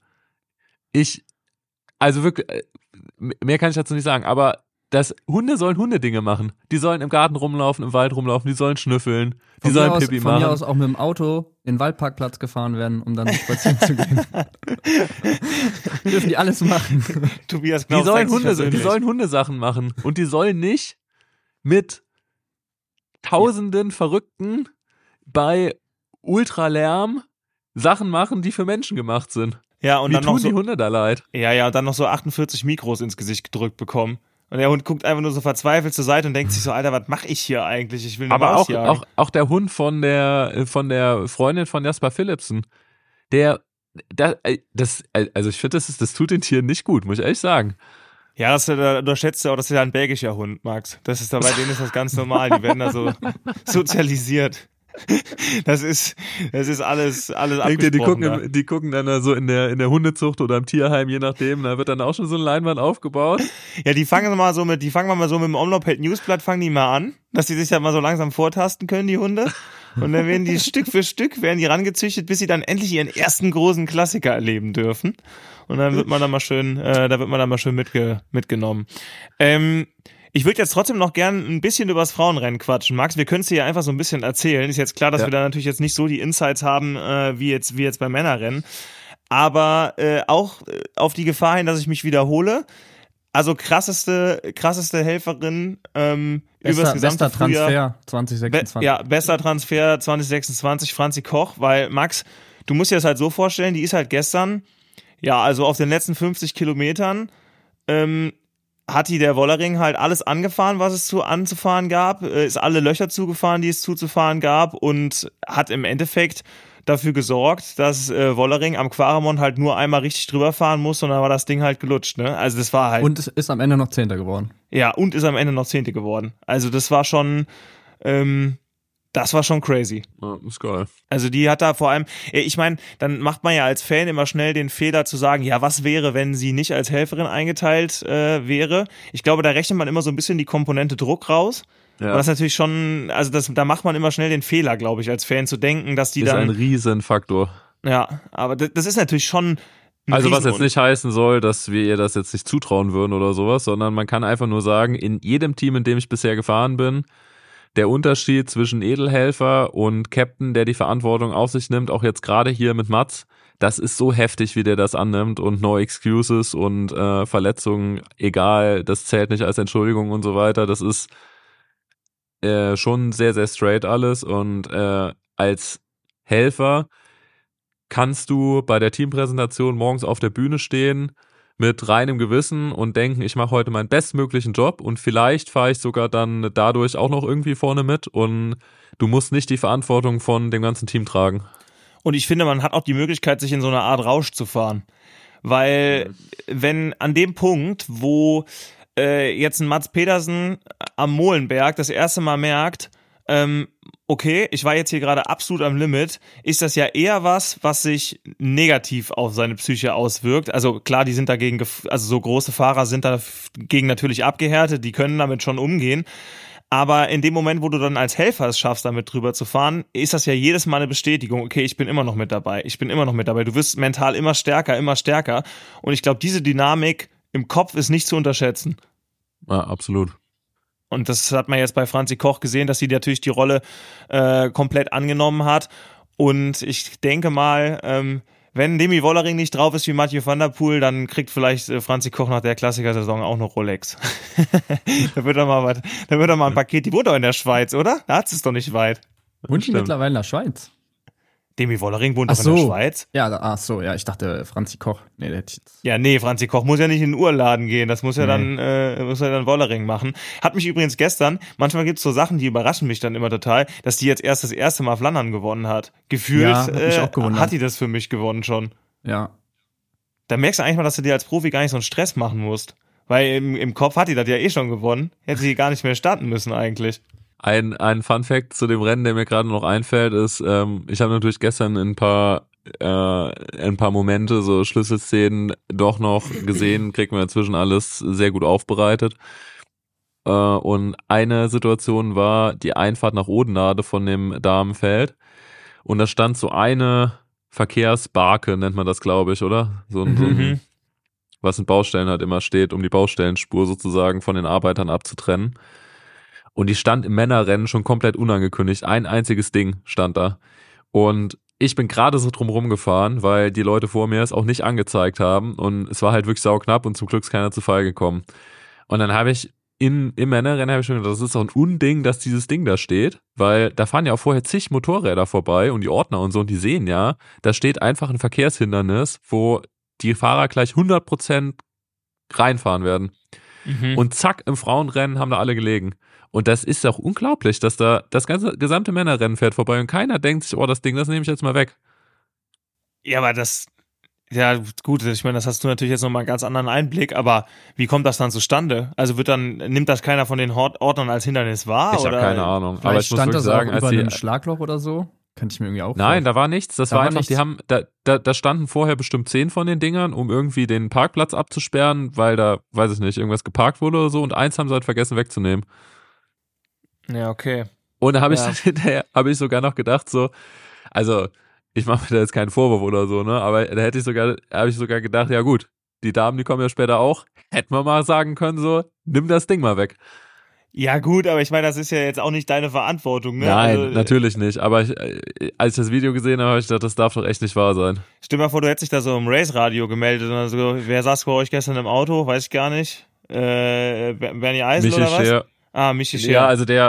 Also wirklich, mehr kann ich dazu nicht sagen, aber Hunde sollen Hundedinge machen. Die sollen im Garten rumlaufen, im Wald rumlaufen, die sollen schnüffeln, die sollen Pipi machen. Von mir aus auch mit dem Auto in den Waldparkplatz gefahren werden, um dann spazieren zu gehen. Dürfen die alles machen. Tobias die sollen Hundesachen machen und die sollen nicht mit tausenden Verrückten bei Ultralärm Sachen machen, die für Menschen gemacht sind. Ja, und Wie dann tun noch so, die Hunde da leid? Ja, und dann noch so 48 Mikros ins Gesicht gedrückt bekommen. Und der Hund guckt einfach nur so verzweifelt zur Seite und denkt sich so, Alter, was mache ich hier eigentlich? Ich will nur rausjagen. Aber auch der Hund von der Freundin von Jasper Philipsen, also ich finde, das tut den Tieren nicht gut, muss ich ehrlich sagen. Ja, da unterschätzt du auch, das ist ja ein belgischer Hund, Max. Bei denen ist das ganz normal, die werden da so sozialisiert. Das ist alles abgesprochen. Die gucken dann so in der Hundezucht oder im Tierheim, je nachdem, da wird dann auch schon so eine Leinwand aufgebaut. Ja, die fangen mal so mit dem Omloped Newsblatt fangen die mal an, dass die sich da mal so langsam vortasten können, die Hunde. Und dann werden die Stück für Stück rangezüchtet, bis sie dann endlich ihren ersten großen Klassiker erleben dürfen. Und dann wird man da mal schön mitgenommen. Ich würde jetzt trotzdem noch gern ein bisschen übers Frauenrennen quatschen. Max, wir können es dir ja einfach so ein bisschen erzählen. Ist jetzt klar, dass wir da natürlich jetzt nicht so die Insights haben, wie jetzt beim Männerrennen. Aber auch auf die Gefahr hin, dass ich mich wiederhole. Also krasseste Helferin übers gesamte bester Frühjahr. Transfer 2026. Bester Transfer 2026, Franzi Koch, weil Max, du musst dir das halt so vorstellen, die ist halt gestern, also auf den letzten 50 Kilometern hat die der Wollering halt alles angefahren, was es anzufahren gab, ist alle Löcher zugefahren, die es zuzufahren gab und hat im Endeffekt dafür gesorgt, dass Wollering am Quaremont halt nur einmal richtig drüber fahren musste und dann war das Ding halt gelutscht, ne? Also das war halt... Und ist am Ende noch Zehnter geworden. Ja, und ist am Ende noch Zehnte geworden. Also das war schon... Das war schon crazy. Ja, ist geil. Also die hat da vor allem, ich meine, dann macht man ja als Fan immer schnell den Fehler zu sagen, ja, was wäre, wenn sie nicht als Helferin eingeteilt wäre? Ich glaube, da rechnet man immer so ein bisschen die Komponente Druck raus. Ja. Und das ist natürlich schon, also da macht man immer schnell den Fehler, glaube ich, als Fan zu denken, dass die ist dann... Ist ein Riesenfaktor. Ja, aber das ist natürlich schon... Also was jetzt nicht heißen soll, dass wir ihr das jetzt nicht zutrauen würden oder sowas, sondern man kann einfach nur sagen, in jedem Team, in dem ich bisher gefahren bin, der Unterschied zwischen Edelhelfer und Captain, der die Verantwortung auf sich nimmt, auch jetzt gerade hier mit Mats, das ist so heftig, wie der das annimmt und no excuses und Verletzungen, egal, das zählt nicht als Entschuldigung und so weiter. Das ist schon sehr, sehr straight alles und als Helfer kannst du bei der Teampräsentation morgens auf der Bühne stehen mit reinem Gewissen und denken, ich mache heute meinen bestmöglichen Job und vielleicht fahre ich sogar dann dadurch auch noch irgendwie vorne mit und du musst nicht die Verantwortung von dem ganzen Team tragen. Und ich finde, man hat auch die Möglichkeit, sich in so einer Art Rausch zu fahren, weil wenn an dem Punkt, wo jetzt ein Mats Pedersen am Molenberg das erste Mal merkt, okay, ich war jetzt hier gerade absolut am Limit, ist das ja eher was sich negativ auf seine Psyche auswirkt. Also klar, die sind dagegen, also so große Fahrer sind dagegen natürlich abgehärtet, die können damit schon umgehen. Aber in dem Moment, wo du dann als Helfer es schaffst, damit drüber zu fahren, ist das ja jedes Mal eine Bestätigung, okay, ich bin immer noch mit dabei. Du wirst mental immer stärker. Und ich glaube, diese Dynamik im Kopf ist nicht zu unterschätzen. Ja, absolut. Und das hat man jetzt bei Franzi Koch gesehen, dass sie natürlich die Rolle komplett angenommen hat. Und ich denke mal, wenn Demi Wollering nicht drauf ist wie Mathieu van der Poel, dann kriegt vielleicht Franzi Koch nach der Klassikersaison auch noch Rolex. Da wird er mal ein Paket. Die wohnt doch in der Schweiz, oder? Da hat sie es doch nicht weit. Wohnt die mittlerweile in der Schweiz? Demi Wollering wohnt doch in der Schweiz. Ja, ich dachte Franzi Koch. Nee, der jetzt. Ja, nee, Franzi Koch muss ja nicht in den Urladen gehen, das muss ja dann Wollering machen. Hat mich übrigens gestern, manchmal gibt's so Sachen, die überraschen mich dann immer total, dass die jetzt erst das erste Mal Flandern gewonnen hat. Gefühlt hat die das für mich gewonnen schon. Ja. Da merkst du eigentlich mal, dass du dir als Profi gar nicht so einen Stress machen musst. Weil im Kopf hat die das ja eh schon gewonnen. Hätte sie gar nicht mehr starten müssen eigentlich. Ein Fun-Fact zu dem Rennen, der mir gerade noch einfällt, ist, ich habe natürlich gestern ein paar Momente, so Schlüsselszenen doch noch gesehen, kriegt man inzwischen alles sehr gut aufbereitet. Und eine Situation war die Einfahrt nach Odenade von dem Damenfeld. Und da stand so eine Verkehrsbarke, nennt man das, glaube ich, oder? So ein, was in Baustellen halt immer steht, um die Baustellenspur sozusagen von den Arbeitern abzutrennen. Und die stand im Männerrennen schon komplett unangekündigt. Ein einziges Ding stand da. Und ich bin gerade so drumherum gefahren, weil die Leute vor mir es auch nicht angezeigt haben. Und es war halt wirklich sauknapp und zum Glück ist keiner zu Fall gekommen. Und dann habe ich im Männerrennen schon gedacht, das ist doch ein Unding, dass dieses Ding da steht. Weil da fahren ja auch vorher zig Motorräder vorbei und die Ordner und so. Und die sehen ja, da steht einfach ein Verkehrshindernis, wo die Fahrer gleich 100% reinfahren werden. Und zack, im Frauenrennen haben da alle gelegen. Und das ist auch unglaublich, dass da das gesamte Männerrennen fährt vorbei und keiner denkt sich, oh, das Ding, das nehme ich jetzt mal weg. Ja, aber ja gut, ich meine, das hast du natürlich jetzt nochmal einen ganz anderen Einblick, aber wie kommt das dann zustande? Also nimmt das keiner von den Ordnern als Hindernis wahr? Ich habe keine Ahnung. Vielleicht aber ich muss stand wirklich das sagen, auch über einem Schlagloch oder so? Könnte ich mir irgendwie auch Nein, da war nichts. Das war einfach, nichts. die haben, da standen vorher bestimmt 10 von den Dingern, um irgendwie den Parkplatz abzusperren, weil da, weiß ich nicht, irgendwas geparkt wurde oder so und eins haben sie halt vergessen wegzunehmen. Ja, okay. Und da habe ich hinterher, sogar noch gedacht, so, also, ich mache mir da jetzt keinen Vorwurf oder so, ne, aber da habe ich sogar gedacht, ja gut, die Damen, die kommen ja später auch, hätten wir mal sagen können, so, nimm das Ding mal weg. Ja gut, aber ich meine, das ist ja jetzt auch nicht deine Verantwortung, ne? Nein, also, natürlich nicht, aber als ich das Video gesehen habe ich gedacht, das darf doch echt nicht wahr sein. Stell dir mal vor, du hättest dich da so im Race-Radio gemeldet und so, wer saß bei euch gestern im Auto, weiß ich gar nicht. Bernie Eisel oder was? Scher. Michi Scher. Ja,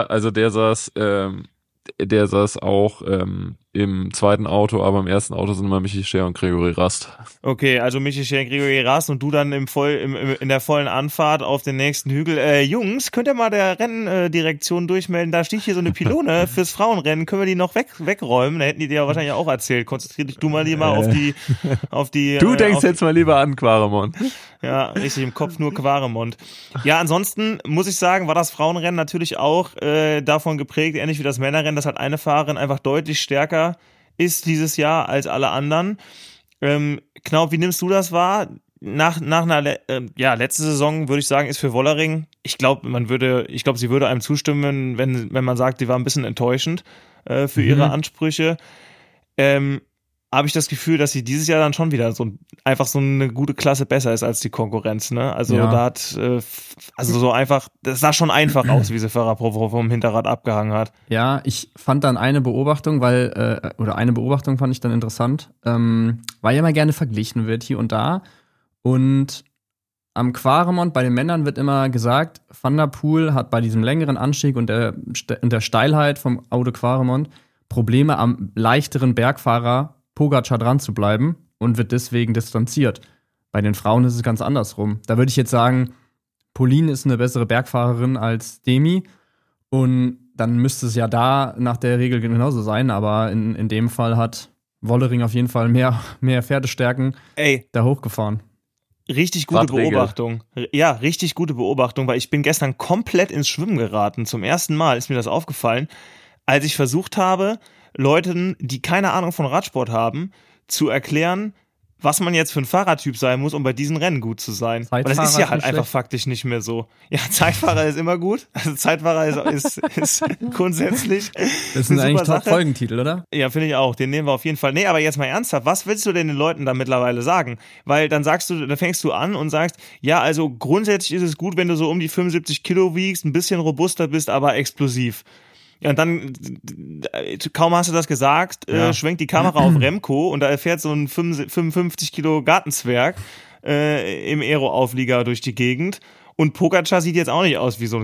der saß auch im zweiten Auto, aber im ersten Auto sind immer Michi Scher und Gregory Rast. Okay, also Michi Scher, Gregory Rast und du dann in der vollen Anfahrt auf den nächsten Hügel. Jungs, könnt ihr mal der Renndirektion durchmelden? Da steht hier so eine Pylone fürs Frauenrennen. Können wir die noch wegräumen? Da hätten die dir ja wahrscheinlich auch erzählt. Konzentrier dich du mal lieber auf die. Du denkst jetzt mal lieber an Quaremont. Ja, richtig, im Kopf nur Quaremont. Ja, ansonsten muss ich sagen, war das Frauenrennen natürlich auch davon geprägt, ähnlich wie das Männerrennen, dass halt eine Fahrerin einfach deutlich stärker ist dieses Jahr als alle anderen. Knaub, wie nimmst du das wahr? Nach einer letzte Saison würde ich sagen, ist für Wollering, ich glaube, sie würde einem zustimmen, wenn man sagt, die war ein bisschen enttäuschend für ihre Ansprüche. Habe ich das Gefühl, dass sie dieses Jahr dann schon wieder einfach so eine gute Klasse besser ist als die Konkurrenz, ne? Also da hat, so einfach, das sah schon einfach aus, wie sie Ferrapro vom Hinterrad abgehangen hat. Ja, ich fand dann eine Beobachtung, eine Beobachtung fand ich dann interessant, weil ja immer gerne verglichen wird hier und da. Und am Quaremont bei den Männern wird immer gesagt, Van der Poel hat bei diesem längeren Anstieg und der Steilheit vom Aude Quaremont Probleme am leichteren Bergfahrer Pogačar dran zu bleiben und wird deswegen distanziert. Bei den Frauen ist es ganz andersrum. Da würde ich jetzt sagen, Pauline ist eine bessere Bergfahrerin als Demi und dann müsste es ja da nach der Regel genauso sein, aber in dem Fall hat Wollering auf jeden Fall mehr Pferdestärken da hochgefahren. Richtig gute Beobachtung. Ja, richtig gute Beobachtung, weil ich bin gestern komplett ins Schwimmen geraten. Zum ersten Mal ist mir das aufgefallen, als ich versucht habe, Leuten, die keine Ahnung von Radsport haben, zu erklären, was man jetzt für ein Fahrertyp sein muss, um bei diesen Rennen gut zu sein. Weil das ist ja halt einfach faktisch nicht mehr so. Ja, Zeitfahrer ist immer gut. Also Zeitfahrer ist grundsätzlich. Das sind eigentlich Top-Folgentitel, oder? Ja, finde ich auch. Den nehmen wir auf jeden Fall. Nee, aber jetzt mal ernsthaft. Was willst du denn den Leuten da mittlerweile sagen? Weil dann fängst du an und sagst, ja, also grundsätzlich ist es gut, wenn du so um die 75 Kilo wiegst, ein bisschen robuster bist, aber explosiv. Ja, und dann, kaum hast du das gesagt, schwenkt die Kamera auf Remco und da fährt so ein 55 Kilo Gartenzwerg im Aero-Auflieger durch die Gegend. Und Pogačar sieht jetzt auch nicht aus wie so ein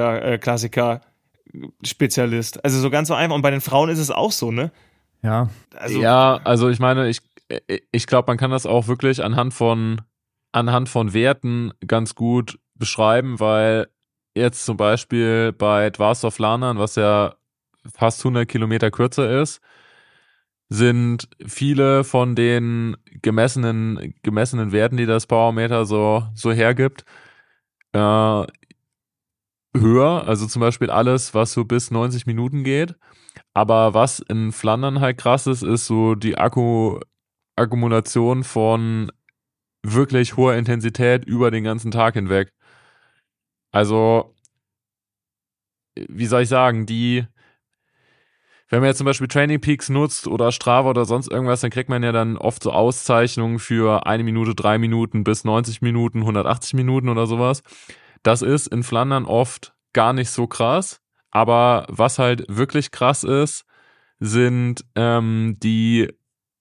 Klassiker-Spezialist. Also so ganz so einfach. Und bei den Frauen ist es auch so, ne? Ja. Also ich meine, ich glaube, man kann das auch wirklich anhand von Werten ganz gut beschreiben, weil jetzt zum Beispiel bei Dvarsov Larnan, was ja fast 100 Kilometer kürzer ist, sind viele von den gemessenen Werten, die das Powermeter so hergibt, höher. Also zum Beispiel alles, was so bis 90 Minuten geht. Aber was in Flandern halt krass ist so die Akkumulation von wirklich hoher Intensität über den ganzen Tag hinweg. Also, wie soll ich sagen, wenn man jetzt zum Beispiel Training Peaks nutzt oder Strava oder sonst irgendwas, dann kriegt man ja dann oft so Auszeichnungen für 1 Minute, 3 Minuten bis 90 Minuten, 180 Minuten oder sowas. Das ist in Flandern oft gar nicht so krass, aber was halt wirklich krass ist, sind die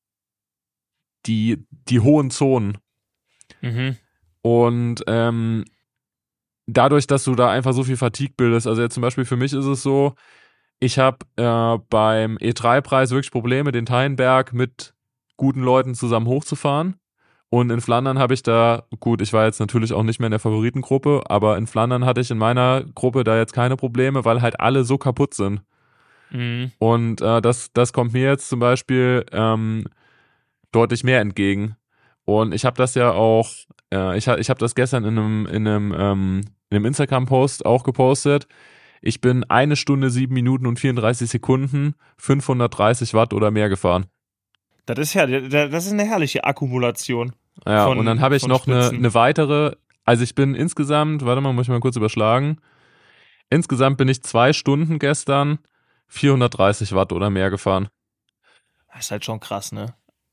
hohen Zonen. Mhm. Und dadurch, dass du da einfach so viel Fatigue bildest, also jetzt zum Beispiel für mich ist es so, ich habe beim E3-Preis wirklich Probleme, den Teilenberg mit guten Leuten zusammen hochzufahren. Und in Flandern habe ich da, gut, ich war jetzt natürlich auch nicht mehr in der Favoritengruppe, aber in Flandern hatte ich in meiner Gruppe da jetzt keine Probleme, weil halt alle so kaputt sind. Mhm. Und das kommt mir jetzt zum Beispiel deutlich mehr entgegen. Und ich habe das ja auch, ich habe das gestern in einem Instagram-Post auch gepostet. Ich bin 1 Stunde, 7 Minuten und 34 Sekunden, 530 Watt oder mehr gefahren. Das ist eine herrliche Akkumulation. Ja, und dann habe ich noch eine weitere, also ich bin insgesamt, warte mal, muss ich mal kurz überschlagen. Insgesamt bin ich 2 Stunden gestern 430 Watt oder mehr gefahren. Das ist halt schon krass, ne?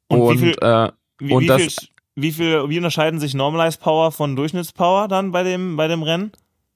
Wie unterscheiden sich Normalized Power von Durchschnittspower dann bei dem Rennen?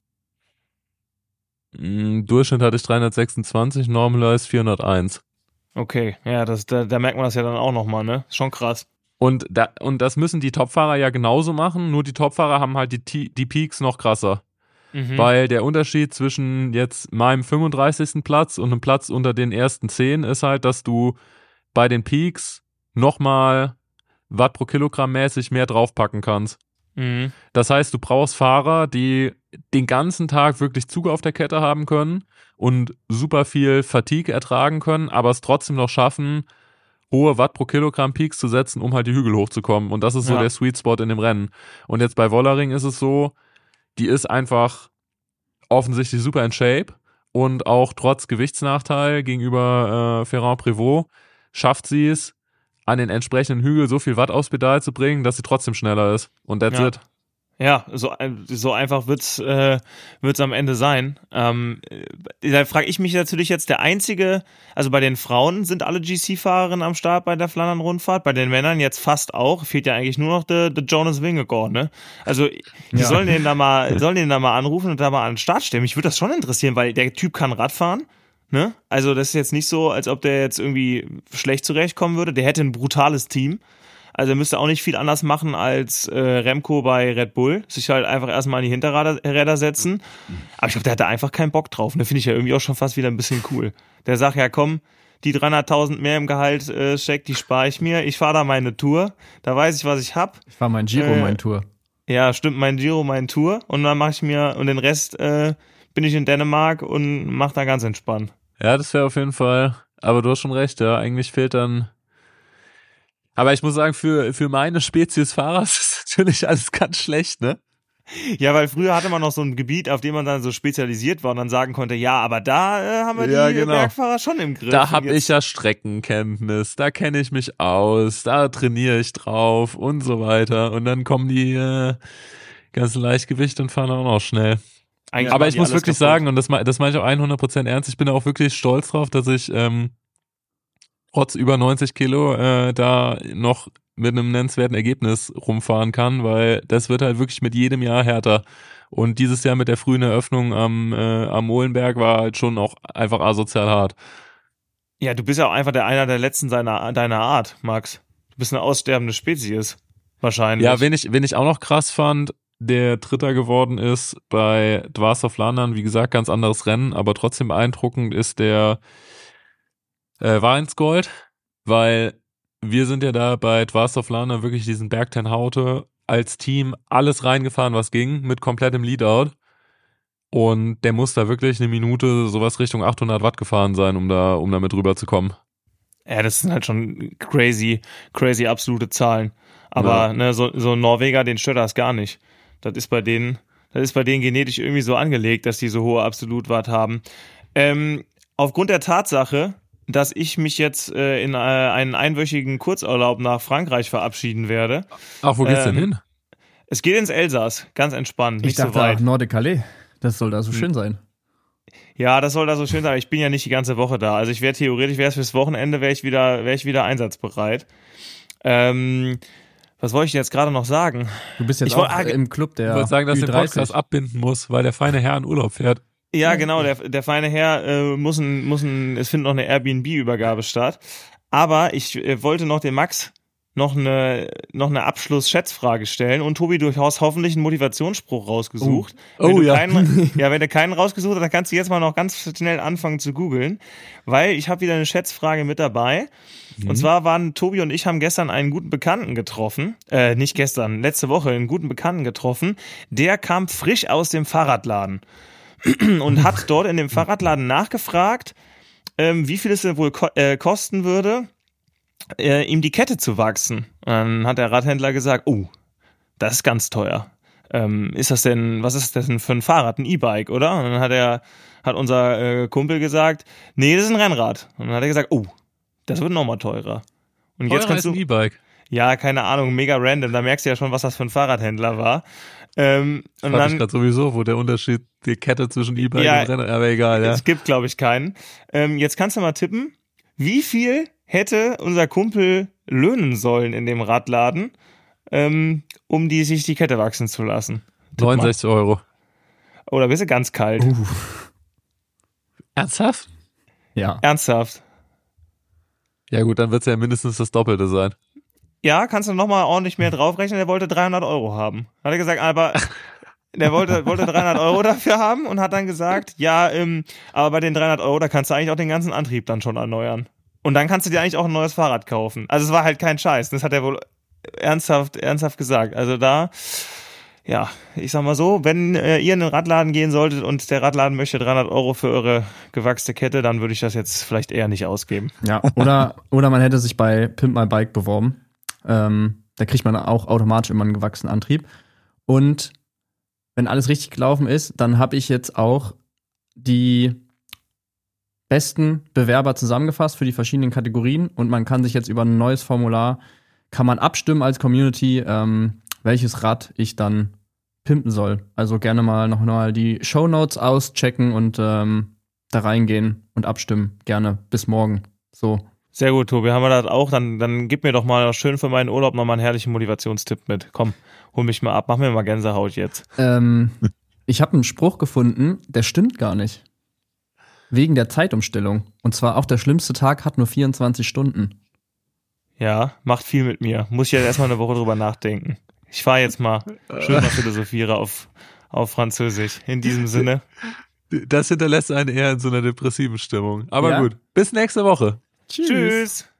Durchschnitt hatte ich 326, Normalized 401. Okay, ja, da merkt man das ja dann auch nochmal, ne? Schon krass. Und das müssen die Topfahrer ja genauso machen, nur die Topfahrer haben halt die Peaks noch krasser. Weil der Unterschied zwischen jetzt meinem 35. Platz und einem Platz unter den ersten 10 ist halt, dass du bei den Peaks nochmal Watt pro Kilogramm mäßig mehr draufpacken kannst. Das heißt, du brauchst Fahrer, die den ganzen Tag wirklich Zug auf der Kette haben können und super viel Fatigue ertragen können, aber es trotzdem noch schaffen, hohe Watt pro Kilogramm Peaks zu setzen, um halt die Hügel hochzukommen. Und das ist so der Sweet Spot in dem Rennen. Und jetzt bei Wollering ist es so, die ist einfach offensichtlich super in Shape und auch trotz Gewichtsnachteil gegenüber Ferrand-Prévot schafft sie es, an den entsprechenden Hügel so viel Watt aufs Pedal zu bringen, dass sie trotzdem schneller ist. Und that's it. Ja, so einfach wird's am Ende sein. Da frage ich mich natürlich jetzt, der einzige, also bei den Frauen sind alle GC-Fahrerinnen am Start bei der Flandern-Rundfahrt, bei den Männern jetzt fast auch, fehlt ja eigentlich nur noch der Jonas Vingegaard, ne? Also, die sollen den da mal anrufen und da mal an den Start stellen. Mich würde das schon interessieren, weil der Typ kann Radfahren, ne? Also, das ist jetzt nicht so, als ob der jetzt irgendwie schlecht zurechtkommen würde. Der hätte ein brutales Team. Also er müsste auch nicht viel anders machen als Remco bei Red Bull. Sich halt einfach erstmal an die Hinterräder setzen. Aber ich glaube, der hat da einfach keinen Bock drauf. Und da finde ich ja irgendwie auch schon fast wieder ein bisschen cool. Der sagt, ja komm, die 300.000 mehr im Gehalt Scheck, die spare ich mir. Ich fahre da meine Tour. Da weiß ich, was ich hab. Ich fahre mein Giro, mein Tour. Ja, stimmt, mein Giro, mein Tour. Und dann mache ich mir, und den Rest bin ich in Dänemark und mach da ganz entspannt. Ja, das wäre auf jeden Fall, aber du hast schon recht, ja, eigentlich fehlt dann. Aber ich muss sagen, für meine Spezies Fahrer ist das natürlich alles ganz schlecht, ne? Ja, weil früher hatte man noch so ein Gebiet, auf dem man dann so spezialisiert war und dann sagen konnte, ja, aber da haben wir die Bergfahrer schon im Griff. Da habe ich ja Streckenkenntnis, da kenne ich mich aus, da trainiere ich drauf und so weiter. Und dann kommen die ganzen Leichtgewichte und fahren auch noch schnell. Eigentlich aber ich muss wirklich sagen, und das meine ich auch 100% ernst, ich bin auch wirklich stolz drauf, dass ich trotz über 90 Kilo da noch mit einem nennenswerten Ergebnis rumfahren kann, weil das wird halt wirklich mit jedem Jahr härter. Und dieses Jahr mit der frühen Eröffnung am Molenberg war halt schon auch einfach asozial hart. Ja, du bist ja auch einfach einer der Letzten deiner Art, Max. Du bist eine aussterbende Spezies, wahrscheinlich. Ja, wen ich auch noch krass fand, der Dritter geworden ist bei Dwars of Flandern, wie gesagt, ganz anderes Rennen, aber trotzdem beeindruckend ist der Weinsgold, weil wir sind ja da bei Dwars of Flandern wirklich diesen Berg Ten Houte als Team alles reingefahren, was ging, mit komplettem Leadout. Und der muss da wirklich eine Minute sowas Richtung 800 Watt gefahren sein, um da mit rüber zu kommen. Ja, das sind halt schon crazy absolute Zahlen. Aber ja. Ne, so ein Norweger, den stört das gar nicht. Das ist bei denen genetisch irgendwie so angelegt, dass die so hohe Absolutwatt haben. Aufgrund der Tatsache, dass ich mich jetzt in einen einwöchigen Kurzurlaub nach Frankreich verabschieden werde. Ach, wo geht's denn hin? Es geht ins Elsass, ganz entspannt, nicht so weit. Nord-de-Calais, das soll da so schön sein. Ja, das soll da so schön sein, aber ich bin ja nicht die ganze Woche da. Also ich wäre theoretisch, fürs Wochenende wäre ich wieder einsatzbereit. Was wollte ich jetzt gerade noch sagen? Du bist jetzt auch im Club der Ich wollte sagen, dass Ü30. der Podcast abbinden muss, weil der feine Herr in Urlaub fährt. Ja, genau, der feine Herr es findet noch eine Airbnb-Übergabe statt. Aber ich wollte noch dem Max noch eine Abschluss-Schätzfrage stellen und Tobi durchaus hoffentlich einen Motivationsspruch rausgesucht. Wenn du keinen rausgesucht hast, dann kannst du jetzt mal noch ganz schnell anfangen zu googeln, weil ich habe wieder eine Schätzfrage mit dabei. Und zwar waren Tobi und ich haben gestern einen guten Bekannten getroffen, nicht gestern, letzte Woche einen guten Bekannten getroffen, der kam frisch aus dem Fahrradladen und hat dort in dem Fahrradladen nachgefragt, wie viel es denn wohl kosten würde, ihm die Kette zu wachsen. Und dann hat der Radhändler gesagt, oh, das ist ganz teuer. Was ist das denn für ein Fahrrad, ein E-Bike, oder? Und dann hat unser Kumpel gesagt, nee, das ist ein Rennrad. Und dann hat er gesagt, oh, das wird nochmal teurer. Und jetzt kannst du ein E-Bike. Ja, keine Ahnung, mega random. Da merkst du ja schon, was das für ein Fahrradhändler war. Und dann ich gerade sowieso, wo der Unterschied, die Kette zwischen E-Bike und Rennrad, aber egal, ja. Es gibt, glaube ich, keinen. Jetzt kannst du mal tippen, wie viel hätte unser Kumpel löhnen sollen in dem Radladen, um sich die Kette wachsen zu lassen? 69 Euro. Oh, da bist du ganz kalt. Ernsthaft? Ja. Ernsthaft. Ja gut, dann wird es ja mindestens das Doppelte sein. Ja, kannst du nochmal ordentlich mehr draufrechnen? Der wollte 300 Euro haben. Hat er gesagt, aber der wollte 300 Euro dafür haben und hat dann gesagt, ja, aber bei den 300 Euro, da kannst du eigentlich auch den ganzen Antrieb dann schon erneuern. Und dann kannst du dir eigentlich auch ein neues Fahrrad kaufen. Also es war halt kein Scheiß. Das hat er wohl ernsthaft gesagt. Also da, ja, ich sag mal so, wenn ihr in den Radladen gehen solltet und der Radladen möchte 300 Euro für eure gewachste Kette, dann würde ich das jetzt vielleicht eher nicht ausgeben. Ja, oder man hätte sich bei Pimp My Bike beworben. Da kriegt man auch automatisch immer einen gewachsenen Antrieb. Und wenn alles richtig gelaufen ist, dann habe ich jetzt auch die besten Bewerber zusammengefasst für die verschiedenen Kategorien und man kann sich jetzt über ein neues Formular, kann man abstimmen als Community, welches Rad ich dann pimpen soll. Also gerne mal noch mal die Shownotes auschecken und da reingehen und abstimmen. Gerne. Bis morgen. So. Sehr gut, Tobi, haben wir das auch? Dann gib mir doch mal schön für meinen Urlaub noch mal einen herrlichen Motivationstipp mit. Komm, hol mich mal ab, mach mir mal Gänsehaut jetzt. Ich habe einen Spruch gefunden, der stimmt gar nicht. Wegen der Zeitumstellung. Und zwar auch der schlimmste Tag hat nur 24 Stunden. Ja, macht viel mit mir. Muss ich jetzt erstmal eine Woche drüber nachdenken. Ich fahre jetzt mal schön mal philosophiere auf Französisch. In diesem Sinne. Das hinterlässt einen eher in so einer depressiven Stimmung. Aber gut, bis nächste Woche. Tschüss.